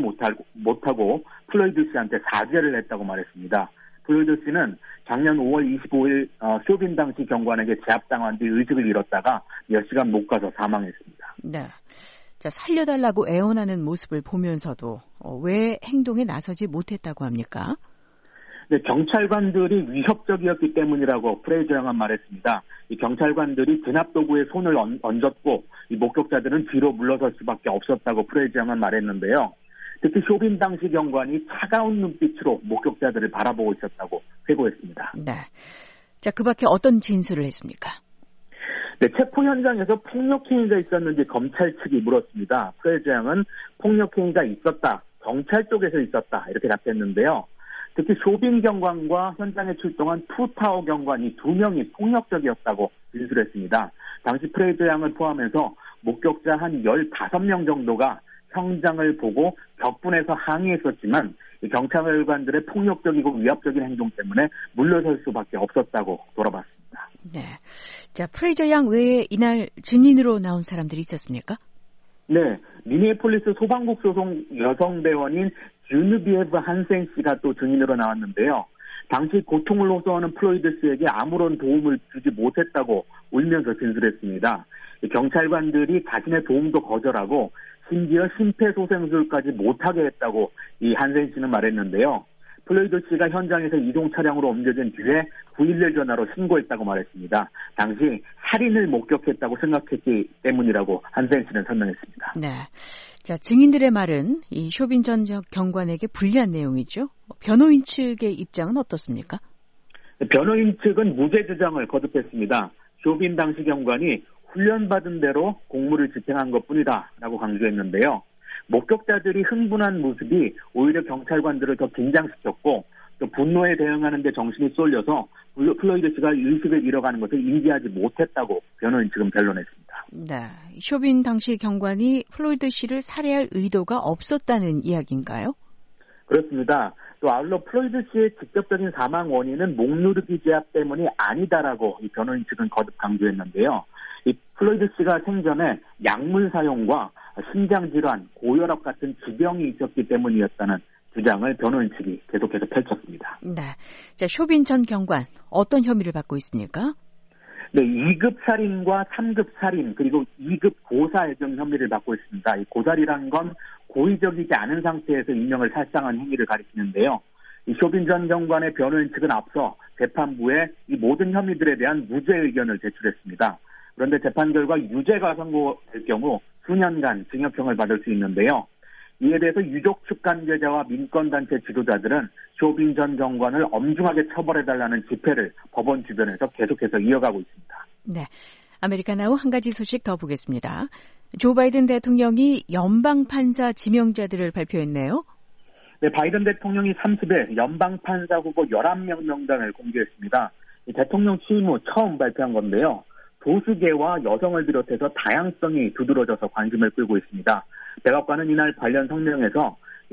못하고 플로이드 씨한테 사죄를 했다고 말했습니다. 플로이드 씨는 작년 5월 25일 쇼빈 당시 경관에게 제압당한 뒤 의식을 잃었다가 몇 시간 못 가서 사망했습니다.
네. 자, 살려달라고 애원하는 모습을 보면서도 왜 행동에 나서지 못했다고 합니까?
네, 경찰관들이 위협적이었기 때문이라고 프레이저 양은 말했습니다. 이 경찰관들이 진압도구에 손을 얹었고 이 목격자들은 뒤로 물러설 수밖에 없었다고 프레이저 양은 말했는데요. 특히 쇼빈 당시 경관이 차가운 눈빛으로 목격자들을 바라보고 있었다고 회고했습니다.
네. 자, 그 밖에 어떤 진술을 했습니까?
네, 체포 현장에서 폭력 행위가 있었는지 검찰 측이 물었습니다. 프레이저 양은 폭력 행위가 있었다, 경찰 쪽에서 있었다 이렇게 답했는데요. 특히 쇼빈 경관과 현장에 출동한 투타오 경관이 2명이 폭력적이었다고 진술했습니다. 당시 프레이저 양을 포함해서 목격자 한 15명 정도가 현장을 보고 격분해서 항의했었지만 경찰관들의 폭력적이고 위압적인 행동 때문에 물러설 수밖에 없었다고 돌아봤습니다.
네. 자, 프레이저 양 외에 이날 증인으로 나온 사람들이 있었습니까?
네. 미니애폴리스 소방국 소속 여성 대원인 주니비에브 한센 씨가 또 증인으로 나왔는데요. 당시 고통을 호소하는 플로이드 씨에게 아무런 도움을 주지 못했다고 울면서 진술했습니다. 경찰관들이 자신의 도움도 거절하고 심지어 심폐소생술까지 못하게 했다고 이 한센 씨는 말했는데요. 플로이드 씨가 현장에서 이동 차량으로 옮겨진 뒤에 911 전화로 신고했다고 말했습니다. 당시 살인을 목격했다고 생각했기 때문이라고 한센 씨는 설명했습니다.
네. 자, 증인들의 말은 이 쇼빈 전 경관에게 불리한 내용이죠. 변호인 측의 입장은 어떻습니까?
변호인 측은 무죄 주장을 거듭했습니다. 쇼빈 당시 경관이 훈련받은 대로 공무를 집행한 것뿐이다라고 강조했는데요. 목격자들이 흥분한 모습이 오히려 경찰관들을 더 긴장시켰고 또 분노에 대응하는 데 정신이 쏠려서 플로이드 씨가 의식을 잃어가는 것을 인지하지 못했다고 변호인 측은 변론했습니다.
네, 쇼빈 당시 경관이 플로이드 씨를 살해할 의도가 없었다는 이야기인가요?
그렇습니다. 또 아울러 플로이드 씨의 직접적인 사망 원인은 목누르기 제압 때문이 아니다라고 이 변호인 측은 거듭 강조했는데요. 이 플로이드 씨가 생전에 약물 사용과 심장질환, 고혈압 같은 지병이 있었기 때문이었다는 주장을 변호인 측이 계속해서 펼쳤습니다.
네, 자, 쇼빈 전 경관 어떤 혐의를 받고 있습니까?
네, 2급 살인과 3급 살인 그리고 2급 고사해정 혐의를 받고 있습니다. 이 고살이란 건 고의적이지 않은 상태에서 인명을 살상한 행위를 가리키는데요. 이 쇼빈 전 경관의 변호인 측은 앞서 재판부에 이 모든 혐의들에 대한 무죄 의견을 제출했습니다. 그런데 재판 결과 유죄가 선고될 경우 수년간 징역형을 받을 수 있는데요. 이에 대해서 유족 측 관계자와 민권단체 지도자들은 쇼빈 전 경관을 엄중하게 처벌해달라는 집회를 법원 주변에서 계속해서 이어가고 있습니다.
네, 아메리카나우 한 가지 소식 더 보겠습니다. 조 바이든 대통령이 연방판사 지명자들을 발표했네요.
네, 바이든 대통령이 30일 연방판사 후보 11명 명단을 공개했습니다. 대통령 취임 후 처음 발표한 건데요. 도수계와 여성을 비롯해서 다양성이 두드러져서 관심을 끌고 있습니다. 백악관은 이날 관련 성명에서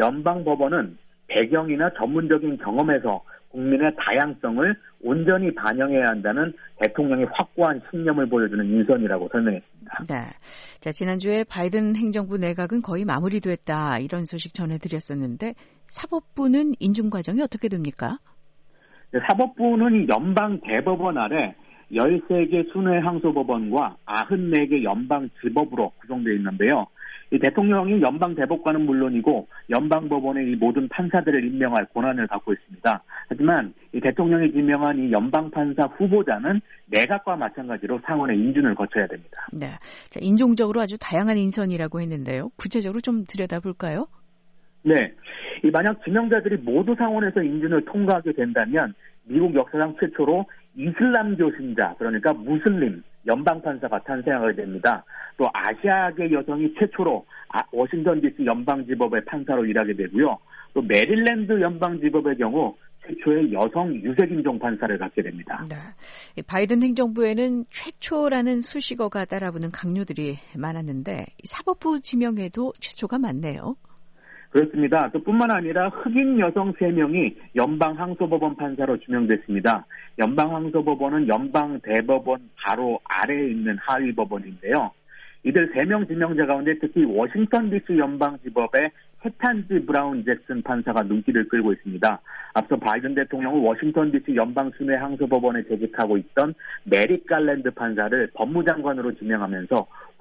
연방법원은 배경이나 전문적인 경험에서 국민의 다양성을 온전히 반영해야 한다는 대통령의 확고한 신념을 보여주는 인선이라고 설명했습니다.
네, 자, 지난주에 바이든 행정부 내각은 거의 마무리됐다 이런 소식 전해드렸었는데 사법부는 인준 과정이 어떻게 됩니까?
네, 사법부는 연방 대법원 아래 13개 순회 항소법원과 94개 연방지법으로 구성되어 있는데요. 이 대통령이 연방대법관은 물론이고 연방법원의 이 모든 판사들을 임명할 권한을 갖고 있습니다. 하지만 이 대통령이 지명한 이 연방판사 후보자는 내각과 마찬가지로 상원의 인준을 거쳐야 됩니다.
네, 자, 인종적으로 아주 다양한 인선이라고 했는데요. 구체적으로 좀 들여다볼까요?
네, 이 만약 지명자들이 모두 상원에서 인준을 통과하게 된다면 미국 역사상 최초로 이슬람교 신자, 그러니까 무슬림 연방판사가 탄생하게 됩니다. 또 아시아계 여성이 최초로 워싱턴 DC 연방지법의 판사로 일하게 되고요. 또 메릴랜드 연방지법의 경우 최초의 여성 유색인종 판사를 갖게 됩니다.
네, 바이든 행정부에는 최초라는 수식어가 따라붙는 강요들이 많았는데 사법부 지명에도 최초가 많네요.
그렇습니다. 또 뿐만 아니라 흑인 여성 3명이 연방항소법원 판사로 지명됐습니다. 연방항소법원은 연방대법원 바로 아래에 있는 하위법원인데요. 이들 3명 지명자 가운데 특히 워싱턴 DC 연방지법의 케탄지 브라운 잭슨 판사가 눈길을 끌고 있습니다. 앞서 바이든 대통령은 워싱턴 DC 연방순회 항소법원에 재직하고 있던 메릭 갈랜드 판사를 법무장관으로 지명하면서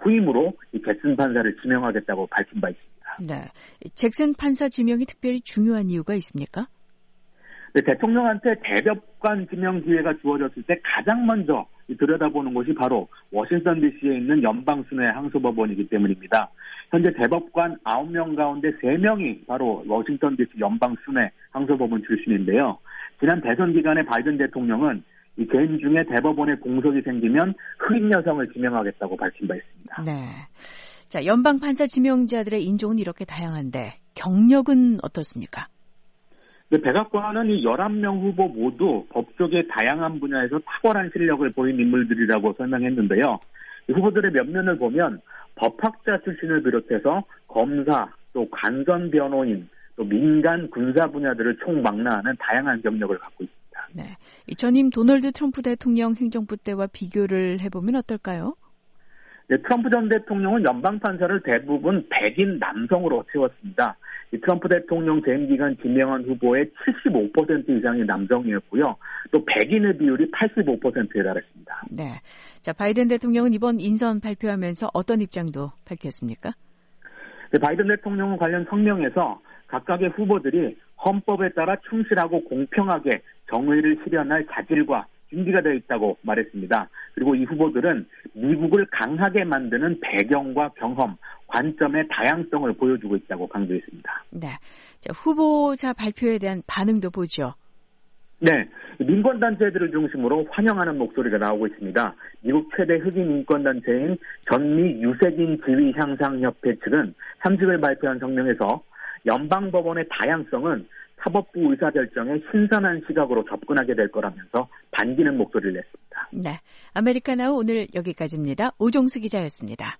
후임으로 이 잭슨 판사를 지명하겠다고 밝힌 바 있습니다.
네, 잭슨 판사 지명이 특별히 중요한 이유가 있습니까?
네, 대통령한테 대법관 지명 기회가 주어졌을 때 가장 먼저 들여다보는 곳이 바로 워싱턴 DC에 있는 연방순회 항소법원이기 때문입니다. 현재 대법관 9명 가운데 3명이 바로 워싱턴 DC 연방순회 항소법원 출신인데요. 지난 대선 기간에 바이든 대통령은 이 개인 중에 대법원에 공석이 생기면 흑인 여성을 지명하겠다고 밝힌 바 있습니다.
네. 자, 연방 판사 지명자들의 인종은 이렇게 다양한데 경력은 어떻습니까?
네, 백악관은 이 11명 후보 모두 법조계 다양한 분야에서 탁월한 실력을 보인 인물들이라고 설명했는데요. 이 후보들의 면면을 보면 법학자 출신을 비롯해서 검사, 또 간선 변호인, 또 민간 군사 분야들을 총망라하는 다양한 경력을 갖고 있습니다.
네, 전임 도널드 트럼프 대통령 행정부 때와 비교를 해보면 어떨까요?
네, 트럼프 전 대통령은 연방 판사를 대부분 백인 남성으로 채웠습니다. 이 트럼프 대통령 재임 기간 지명한 후보의 75% 이상이 남성이었고요. 또 백인의 비율이 85%에 달했습니다.
네, 자, 바이든 대통령은 이번 인선 발표하면서 어떤 입장도 밝혔습니까?
네, 바이든 대통령은 관련 성명에서 각각의 후보들이 헌법에 따라 충실하고 공평하게 정의를 실현할 자질과 준비가 되어 있다고 말했습니다. 그리고 이 후보들은 미국을 강하게 만드는 배경과 경험, 관점의 다양성을 보여주고 있다고 강조했습니다.
네, 자, 후보자 발표에 대한 반응도 보죠.
네, 민권단체들을 중심으로 환영하는 목소리가 나오고 있습니다. 미국 최대 흑인 인권단체인 전미 유색인 지위 향상협회 측은 30일 발표한 성명에서 연방법원의 다양성은 사법부 의사결정에 신선한 시각으로 접근하게 될 거라면서 반기는 목소리를 냈습니다.
네, 아메리카나우 오늘 여기까지입니다. 오종수 기자였습니다.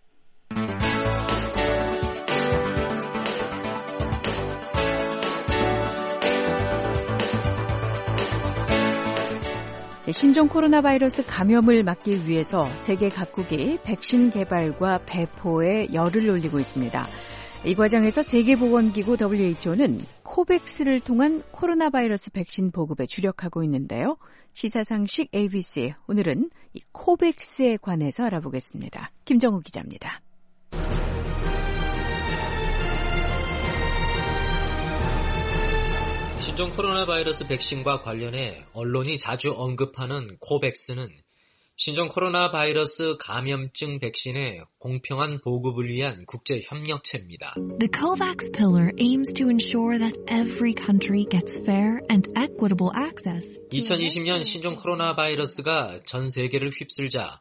신종 코로나 바이러스 감염을 막기 위해서 세계 각국이 백신 개발과 배포에 열을 올리고 있습니다. 이 과정에서 세계보건기구 WHO는 코백스를 통한 코로나 바이러스 백신 보급에 주력하고 있는데요. 시사상식 ABC, 오늘은 이 코백스에 관해서 알아보겠습니다. 김정우 기자입니다.
신종 코로나 바이러스 백신과 관련해 언론이 자주 언급하는 코백스는 신종 코로나 바이러스 감염증 백신의 공평한 보급을 위한 국제 협력체입니다.
The COVAX pillar aims to ensure that every country gets fair and equitable access.
2020년 신종 코로나 바이러스가 전 세계를 휩쓸자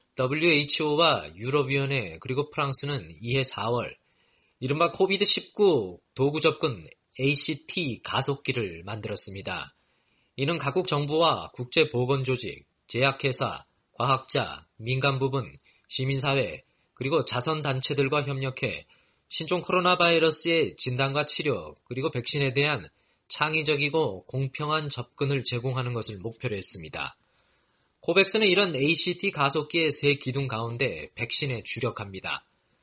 WHO와 유럽위원회 그리고 프랑스는 이해 4월 이른바 코비드-19 도구 접근 ACT 가속기를 만들었습니다. 이는 각국 정부와 국제보건조직, 제약회사, 과학자, 민간 부분, 시민사회, 그리고 자선단체들과 협력해 신종 코로나 바이러스의 진단과 치료, 그리고 백신에 대한 창의적이고 공평한 접근을 제공하는 것을 목표로 했습니다. 코백스는 이런 ACT 가속기의 세 기둥 가운데 백신에 주력합니다.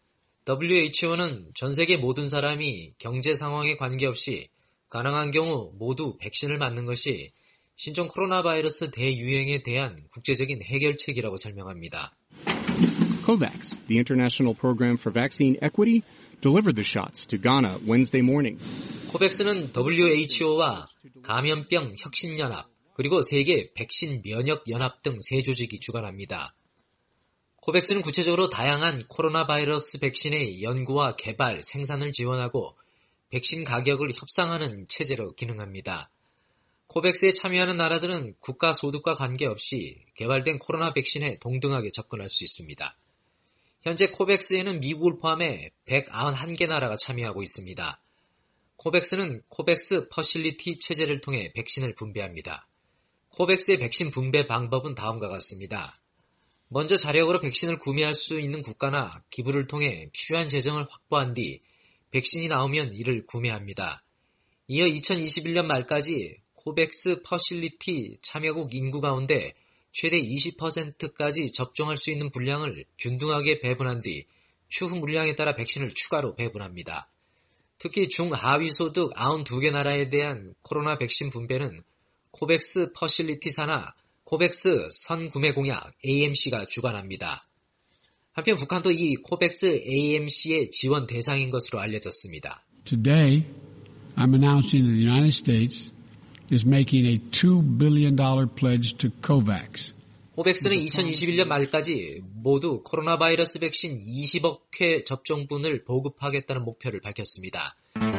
WHO는 전 세계 모든 사람이 경제 상황에 관계없이 가능한 경우 모두 백신을 맞는 것이 신종 코로나 바이러스 대유행에 대한 국제적인 해결책이라고 설명합니다.
COVAX, the International Program for Vaccine Equity, delivered the shots to Ghana Wednesday morning.
코백스는 WHO와 감염병 혁신연합, 그리고 세계 백신 면역 연합 등 세 조직이 주관합니다. 코백스는 구체적으로 다양한 코로나 바이러스 백신의 연구와 개발, 생산을 지원하고 백신 가격을 협상하는 체제로 기능합니다. 코백스에 참여하는 나라들은 국가 소득과 관계없이 개발된 코로나 백신에 동등하게 접근할 수 있습니다. 현재 코백스에는 미국을 포함해 191개 나라가 참여하고 있습니다. 코백스는 코백스 퍼실리티 체제를 통해 백신을 분배합니다. 코백스의 백신 분배 방법은 다음과 같습니다. 먼저 자력으로 백신을 구매할 수 있는 국가나 기부를 통해 필요한 재정을 확보한 뒤 백신이 나오면 이를 구매합니다. 이어 2021년 말까지 코백스 퍼실리티 참여국 인구 가운데 최대 20%까지 접종할 수 있는 분량을 균등하게 배분한 뒤 추후 물량에 따라 백신을 추가로 배분합니다. 특히 중하위 소득 92개 나라에 대한 코로나 백신 분배는 코백스 퍼실리티 산하 코백스 선구매 공약 AMC가 주관합니다. 한편 북한도 이 코백스 AMC의 지원 대상인 것으로 알려졌습니다.
Today, I'm announcing that the United States is making a $2 billion pledge to COVAX.
코백스는 2021년 말까지 모두 코로나 바이러스 백신 20억 회 접종분을 보급하겠다는 목표를 밝혔습니다.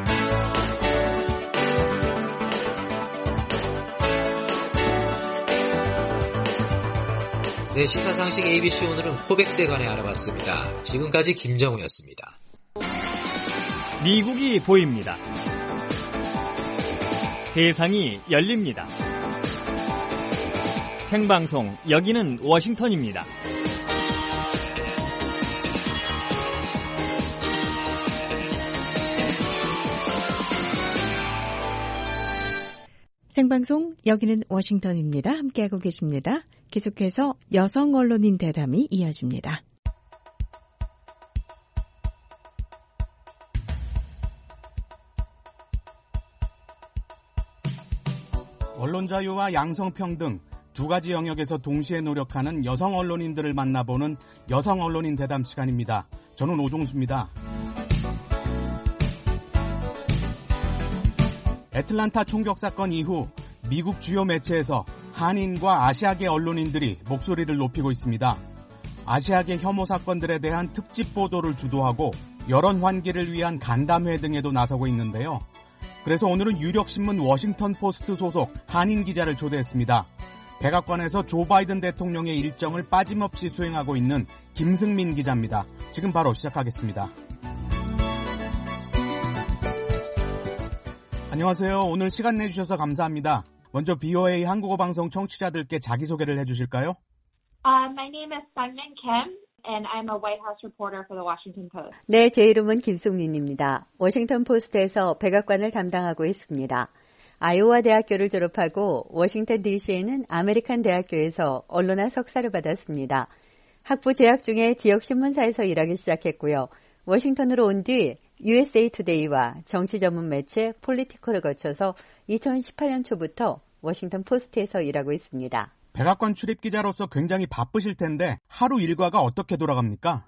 네, 시사상식 ABC 오늘은 코백스에 관해 알아봤습니다. 지금까지 김정우였습니다.
미국이 보입니다. 세상이 열립니다. 생방송, 여기는 워싱턴입니다.
생방송, 여기는 워싱턴입니다. 함께하고 계십니다. 계속해서 여성 언론인 대담이 이어집니다.
언론 자유와 양성평등 두 가지 영역에서 동시에 노력하는 여성 언론인들을 만나보는 여성 언론인 대담 시간입니다. 저는 오종수입니다. 애틀란타 총격 사건 이후 미국 주요 매체에서 한인과 아시아계 언론인들이 목소리를 높이고 있습니다. 아시아계 혐오 사건들에 대한 특집 보도를 주도하고 여론 환기를 위한 간담회 등에도 나서고 있는데요. 그래서 오늘은 유력신문 워싱턴 포스트 소속 한인 기자를 초대했습니다. 백악관에서 조 바이든 대통령의 일정을 빠짐없이 수행하고 있는 김승민 기자입니다. 지금 바로 시작하겠습니다. 안녕하세요. 오늘 시간 내주셔서 감사합니다. 먼저 BOA 한국어 방송 청취자들께 자기소개를 해주실까요?
My name is Sungmin Kim, and I'm a White House reporter for the Washington Post.
네, 제 이름은 김송민입니다. 워싱턴 포스트에서 백악관을 담당하고 있습니다. 아이오와 대학교를 졸업하고 워싱턴 DC에는 아메리칸 대학교에서 언론학 석사를 받았습니다. 학부 재학 중에 지역 신문사에서 일하기 시작했고요. 워싱턴으로 온 뒤 USA Today와 정치 전문 매체 폴리티컬을 거쳐서 2018년 초부터 워싱턴 포스트에서 일하고 있습니다.
백악관 출입 기자로서 굉장히 바쁘실 텐데 하루 일과가 어떻게 돌아갑니까?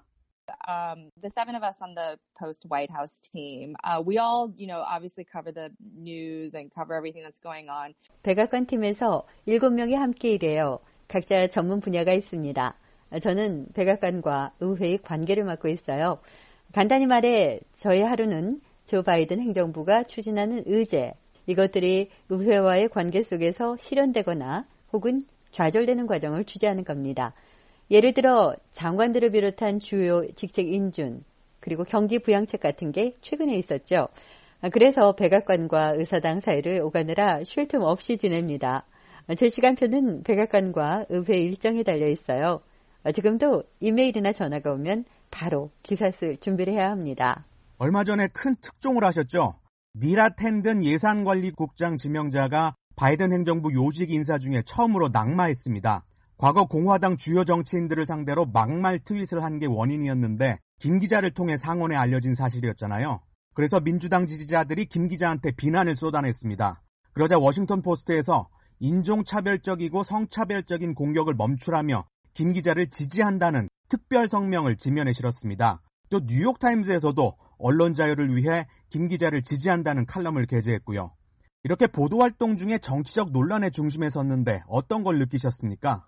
The seven of us on the Post White House team, we all, obviously cover the news and cover everything that's going on.
백악관 팀에서 7명이 함께 일해요. 각자 전문 분야가 있습니다. 저는 백악관과 의회의 관계를 맡고 있어요. 간단히 말해 저희 하루는 조 바이든 행정부가 추진하는 의제, 이것들이 의회와의 관계 속에서 실현되거나 혹은 좌절되는 과정을 취재하는 겁니다. 예를 들어 장관들을 비롯한 주요 직책 인준, 그리고 경기 부양책 같은 게 최근에 있었죠. 그래서 백악관과 의사당 사이를 오가느라 쉴 틈 없이 지냅니다. 제 시간표는 백악관과 의회 일정에 달려 있어요. 지금도 이메일이나 전화가 오면 바로 기사 쓸 준비를 해야 합니다.
얼마 전에 큰 특종을 하셨죠? 니라 텐든 예산관리국장 지명자가 바이든 행정부 요직 인사 중에 처음으로 낙마했습니다. 과거 공화당 주요 정치인들을 상대로 막말 트윗을 한 게 원인이었는데 김 기자를 통해 상원에 알려진 사실이었잖아요. 그래서 민주당 지지자들이 김 기자한테 비난을 쏟아냈습니다. 그러자 워싱턴 포스트에서 인종차별적이고 성차별적인 공격을 멈추라며 김 기자를 지지한다는 특별 성명을 지면에 실었습니다. 또 뉴욕타임즈에서도 언론 자유를 위해 김 기자를 지지한다는 칼럼을 게재했고요. 이렇게 보도활동 중에 정치적 논란의 중심에 섰는데 어떤 걸 느끼셨습니까?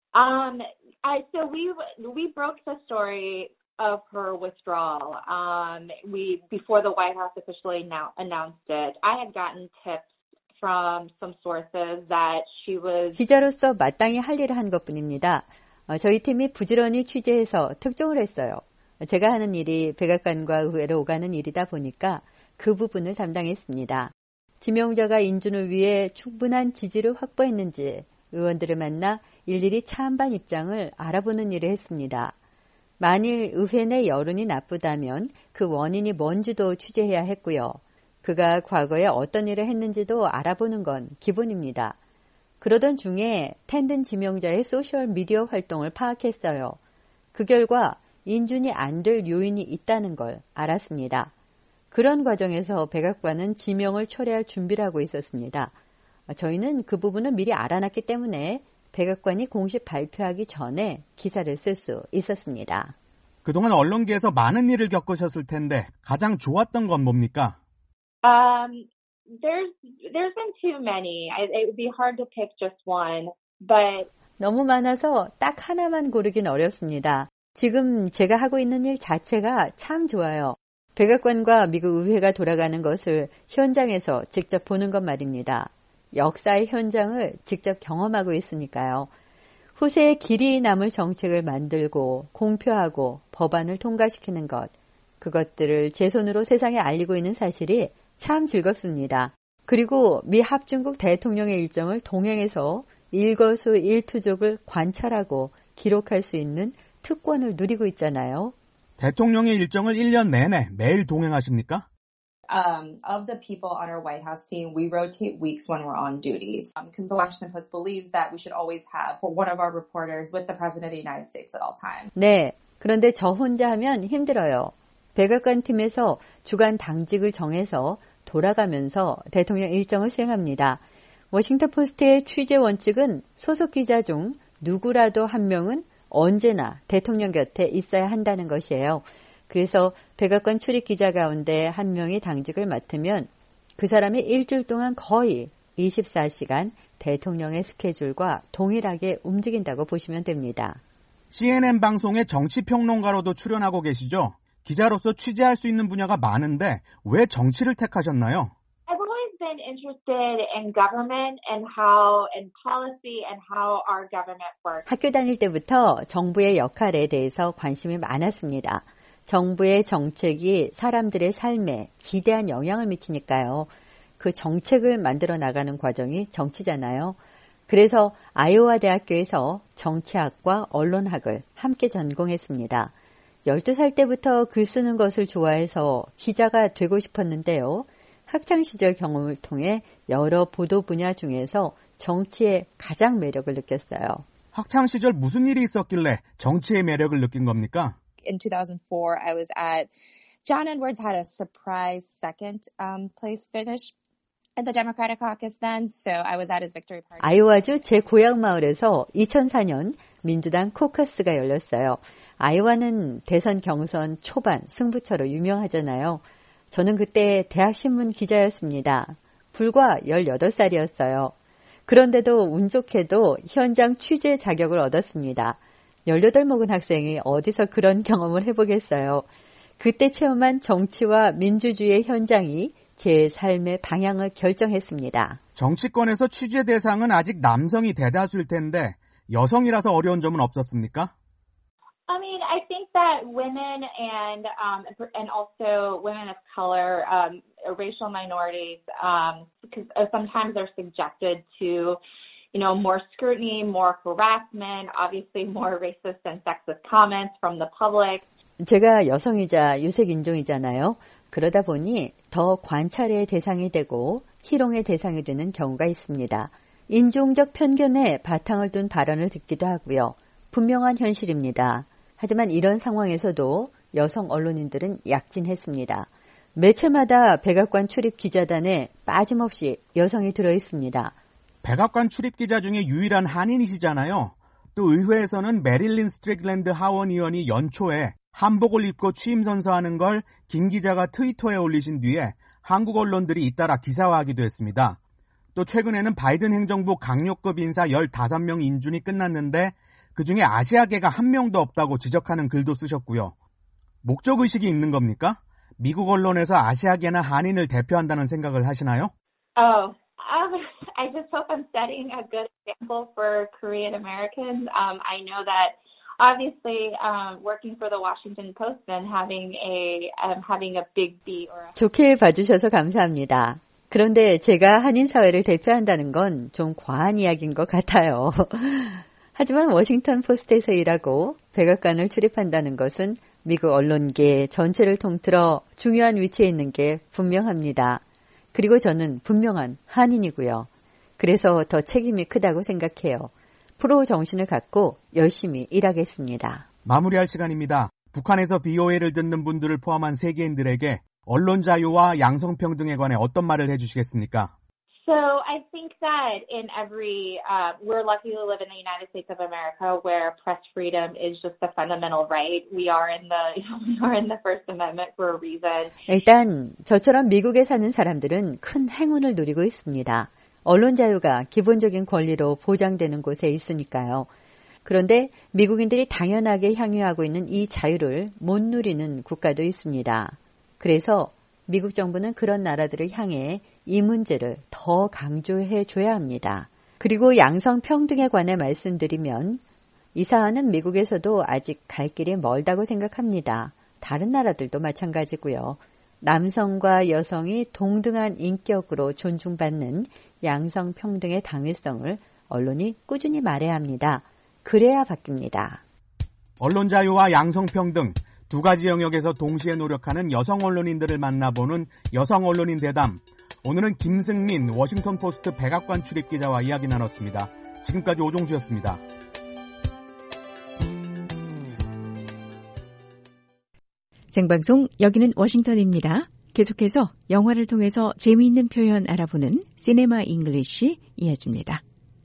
So we broke the story of her withdrawal. Before the White House officially announced it, I had gotten tips from some sources that she was.
기자로서 마땅히 할 일을 한 것뿐입니다. 저희 팀이 부지런히 취재해서 특종을 했어요. 제가 하는 일이 백악관과 의회로 오가는 일이다 보니까 그 부분을 담당했습니다. 지명자가 인준을 위해 충분한 지지를 확보했는지 의원들을 만나 일일이 차안반 입장을 알아보는 일을 했습니다. 만일 의회 내 여론이 나쁘다면 그 원인이 뭔지도 취재해야 했고요. 그가 과거에 어떤 일을 했는지도 알아보는 건 기본입니다. 그러던 중에 텐든 지명자의 소셜미디어 활동을 파악했어요. 그 결과 인준이 안 될 요인이 있다는 걸 알았습니다. 그런 과정에서 백악관은 지명을 철회할 준비를 하고 있었습니다. 저희는 그 부분을 미리 알아놨기 때문에 백악관이 공식 발표하기 전에 기사를 쓸 수 있었습니다.
그동안 언론계에서 많은 일을 겪으셨을 텐데 가장 좋았던 건 뭡니까?
There's been too many. It would be hard to pick just one, but
너무 많아서 딱 하나만 고르긴 어렵습니다. 지금 제가 하고 있는 일 자체가 참 좋아요. 백악관과 미국 의회가 돌아가는 것을 현장에서 직접 보는 것 말입니다. 역사의 현장을 직접 경험하고 있으니까요. 후세에 길이 남을 정책을 만들고 공표하고 법안을 통과시키는 것, 그것들을 제 손으로 세상에 알리고 있는 사실이 참 즐겁습니다. 그리고 미 합중국 대통령의 일정을 동행해서 일거수일투족을 관찰하고 기록할 수 있는 특권을 누리고 있잖아요.
대통령의 일정을 1년 내내 매일 동행하십니까?
Of the people on our White House team, we rotate weeks when we're on duties because the Washington Post believes that we should always have one of our reporters with the President of the United States at all times.
네, 그런데 저 혼자 하면 힘들어요. 백악관 팀에서 주간 당직을 정해서 돌아가면서 대통령 일정을 수행합니다. 워싱턴 포스트의 취재 원칙은 소속 기자 중 누구라도 한 명은 언제나 대통령 곁에 있어야 한다는 것이에요. 그래서 백악관 출입 기자 가운데 한 명이 당직을 맡으면 그 사람이 일주일 동안 거의 24시간 대통령의 스케줄과 동일하게 움직인다고 보시면 됩니다.
CNN 방송의 정치평론가로도 출연하고 계시죠? 기자로서 취재할 수 있는 분야가 많은데 왜 정치를 택하셨나요?
I've always been interested in government and policy and how our government works.
학교 다닐 때부터 정부의 역할에 대해서 관심이 많았습니다. 정부의 정책이 사람들의 삶에 지대한 영향을 미치니까요. 그 정책을 만들어 나가는 과정이 정치잖아요. 그래서 아이오와 대학교에서 정치학과 언론학을 함께 전공했습니다. 12살 때부터 글 쓰는 것을 좋아해서 기자가 되고 싶었는데요. 학창시절 경험을 통해 여러 보도 분야 중에서 정치의 가장 매력을 느꼈어요.
학창시절 무슨 일이 있었길래 정치의 매력을 느낀 겁니까?
In 2004, I was at John Edwards had a surprise second place finish in the Democratic caucus then, so I was at his victory party.
아이오와주 제 고향 마을에서 2004년 민주당 코커스가 열렸어요. 아이오와는 대선 경선 초반 승부처로 유명하잖아요. 저는 그때 대학신문 기자였습니다. 불과 18살이었어요. 그런데도 운 좋게도 현장 취재 자격을 얻었습니다. 18 먹은 학생이 어디서 그런 경험을 해보겠어요. 그때 체험한 정치와 민주주의의 현장이 제 삶의 방향을 결정했습니다.
정치권에서 취재 대상은 아직 남성이 대다수일 텐데 여성이라서 어려운 점은 없었습니까?
I mean, I think that women and also women of color, racial minorities, because sometimes they're subjected to, more scrutiny, more harassment, obviously more racist and sexist comments from the public.
제가 여성이자 유색인종이잖아요. 그러다 보니 더 관찰의 대상이 되고 희롱의 대상이 되는 경우가 있습니다. 인종적 편견에 바탕을 둔 발언을 듣기도 하고요. 분명한 현실입니다. 하지만 이런 상황에서도 여성 언론인들은 약진했습니다. 매체마다 백악관 출입 기자단에 빠짐없이 여성이 들어있습니다.
백악관 출입 기자 중에 유일한 한인이시잖아요. 또 의회에서는 메릴린 스트릭랜드 하원 의원이 연초에 한복을 입고 취임 선서하는 걸 김 기자가 트위터에 올리신 뒤에 한국 언론들이 잇따라 기사화하기도 했습니다. 또 최근에는 바이든 행정부 강력급 인사 15명 인준이 끝났는데 그중에 아시아계가 한 명도 없다고 지적하는 글도 쓰셨고요. 목적의식이 있는 겁니까? 미국 언론에서 아시아계나 한인을 대표한다는 생각을 하시나요?
I just hope I'm setting a good example for Korean Americans. I know that obviously working for the Washington Post and having a big B or
좋게 봐주셔서 감사합니다. 그런데 제가 한인 사회를 대표한다는 건 좀 과한 이야기인 것 같아요. 하지만 워싱턴 포스트에서 일하고 백악관을 출입한다는 것은 미국 언론계 전체를 통틀어 중요한 위치에 있는 게 분명합니다. 그리고 저는 분명한 한인이고요. 그래서 더 책임이 크다고 생각해요. 프로 정신을 갖고 열심히 일하겠습니다.
마무리할 시간입니다. 북한에서 BOA를 듣는 분들을 포함한 세계인들에게 언론 자유와 양성평등에 관해 어떤 말을 해주시겠습니까?
So I think that in we're lucky to live in the United States of America where press freedom is just a fundamental right. We are in the First Amendment for a reason.
일단 저처럼 미국에 사는 사람들은 큰 행운을 누리고 있습니다. 언론 자유가 기본적인 권리로 보장되는 곳에 있으니까요. 그런데 미국인들이 당연하게 향유하고 있는 이 자유를 못 누리는 국가도 있습니다. 그래서 미국 정부는 그런 나라들을 향해 이 문제를 더 강조해 줘야 합니다. 그리고 양성평등에 관해 말씀드리면 이 사안은 미국에서도 아직 갈 길이 멀다고 생각합니다. 다른 나라들도 마찬가지고요. 남성과 여성이 동등한 인격으로 존중받는 양성평등의 당위성을 언론이 꾸준히 말해야 합니다. 그래야 바뀝니다.
언론 자유와 양성평등 두 가지 영역에서 동시에 노력하는 여성 언론인들을 만나보는 여성 언론인 대담. 오늘은 김승민 워싱턴 포스트 백악관 출입기자와 이야기 나눴습니다. 지금까지 오종수였습니다.
생방송 여기는 워싱턴입니다. 계속해서 영화를 통해서 재미있는 표현 알아보는 시네마 잉글리시 이어집니다.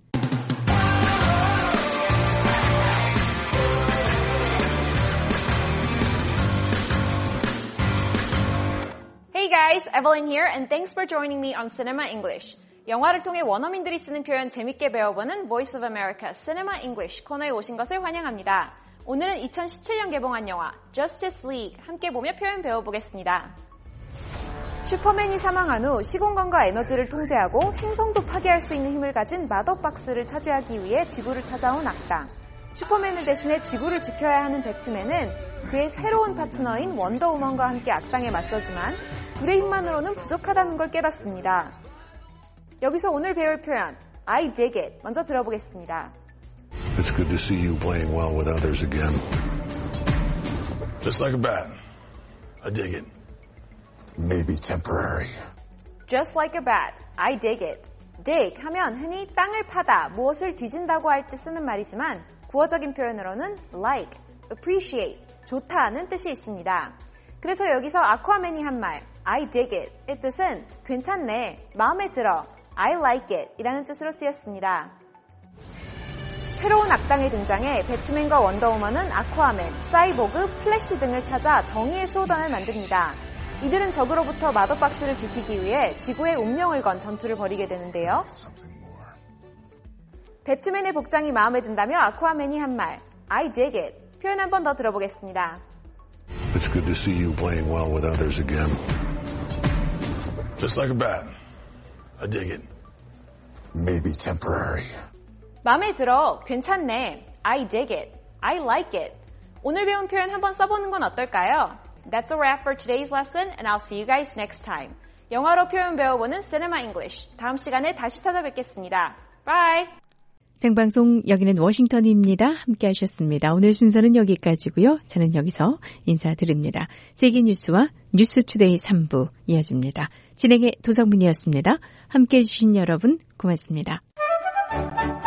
Hey guys, Evelyn here and thanks for joining me on Cinema English. 영화를 통해 원어민들이 쓰는 표현 재밌게 배워보는 Voice of America Cinema English 코너에 오신 것을 환영합니다. 오늘은 2017년 개봉한 영화 Justice League 함께 보며 표현 배워보겠습니다. 슈퍼맨이 사망한 후 시공간과 에너지를 통제하고 행성도 파괴할 수 있는 힘을 가진 마더박스를 차지하기 위해 지구를 찾아온 악당. 슈퍼맨을 대신해 지구를 지켜야 하는 배트맨은 그의 새로운 파트너인 원더우먼과 함께 악당에 맞서지만 둘의 힘만으로는 부족하다는 걸 깨닫습니다. 여기서 오늘 배울 표현 I dig it 먼저 들어보겠습니다.
It's good to see you playing well with others again. Just like a bat. I dig it. Maybe temporary.
Just like a bat. I dig it. dig 하면 흔히 땅을 파다, 무엇을 뒤진다고 할 때 쓰는 말이지만 구어적인 표현으로는 like, appreciate, 좋다는 뜻이 있습니다. 그래서 여기서 아쿠아맨이 한 말 I dig it 의 뜻은 괜찮네, 마음에 들어, I like it 이라는 뜻으로 쓰였습니다. 새로운 악당의 등장에 배트맨과 원더우먼은 아쿠아맨, 사이보그, 플래시 등을 찾아 정의의 수호단을 만듭니다. 이들은 적으로부터 마더박스를 지키기 위해 지구의 운명을 건 전투를 벌이게 되는데요. 배트맨의 복장이 마음에 든다며 아쿠아맨이 한 말 I dig it 표현 한 번 더 들어보겠습니다.
It's good to see you playing well with others again. Just like a bat. I dig it. Maybe temporary.
마음에 들어, 괜찮네, I dig it, I like it. 오늘 배운 표현 한번 써보는 건 어떨까요? That's a wrap for today's lesson and I'll see you guys next time. 영어로 표현 배워보는 Cinema English. 다음 시간에 다시 찾아뵙겠습니다. Bye!
생방송 여기는 워싱턴입니다. 함께 하셨습니다. 오늘 순서는 여기까지고요. 저는 여기서 인사드립니다. 세계뉴스와 뉴스투데이 3부 이어집니다. 진행의 도성문이었습니다. 함께해 주신 여러분 고맙습니다.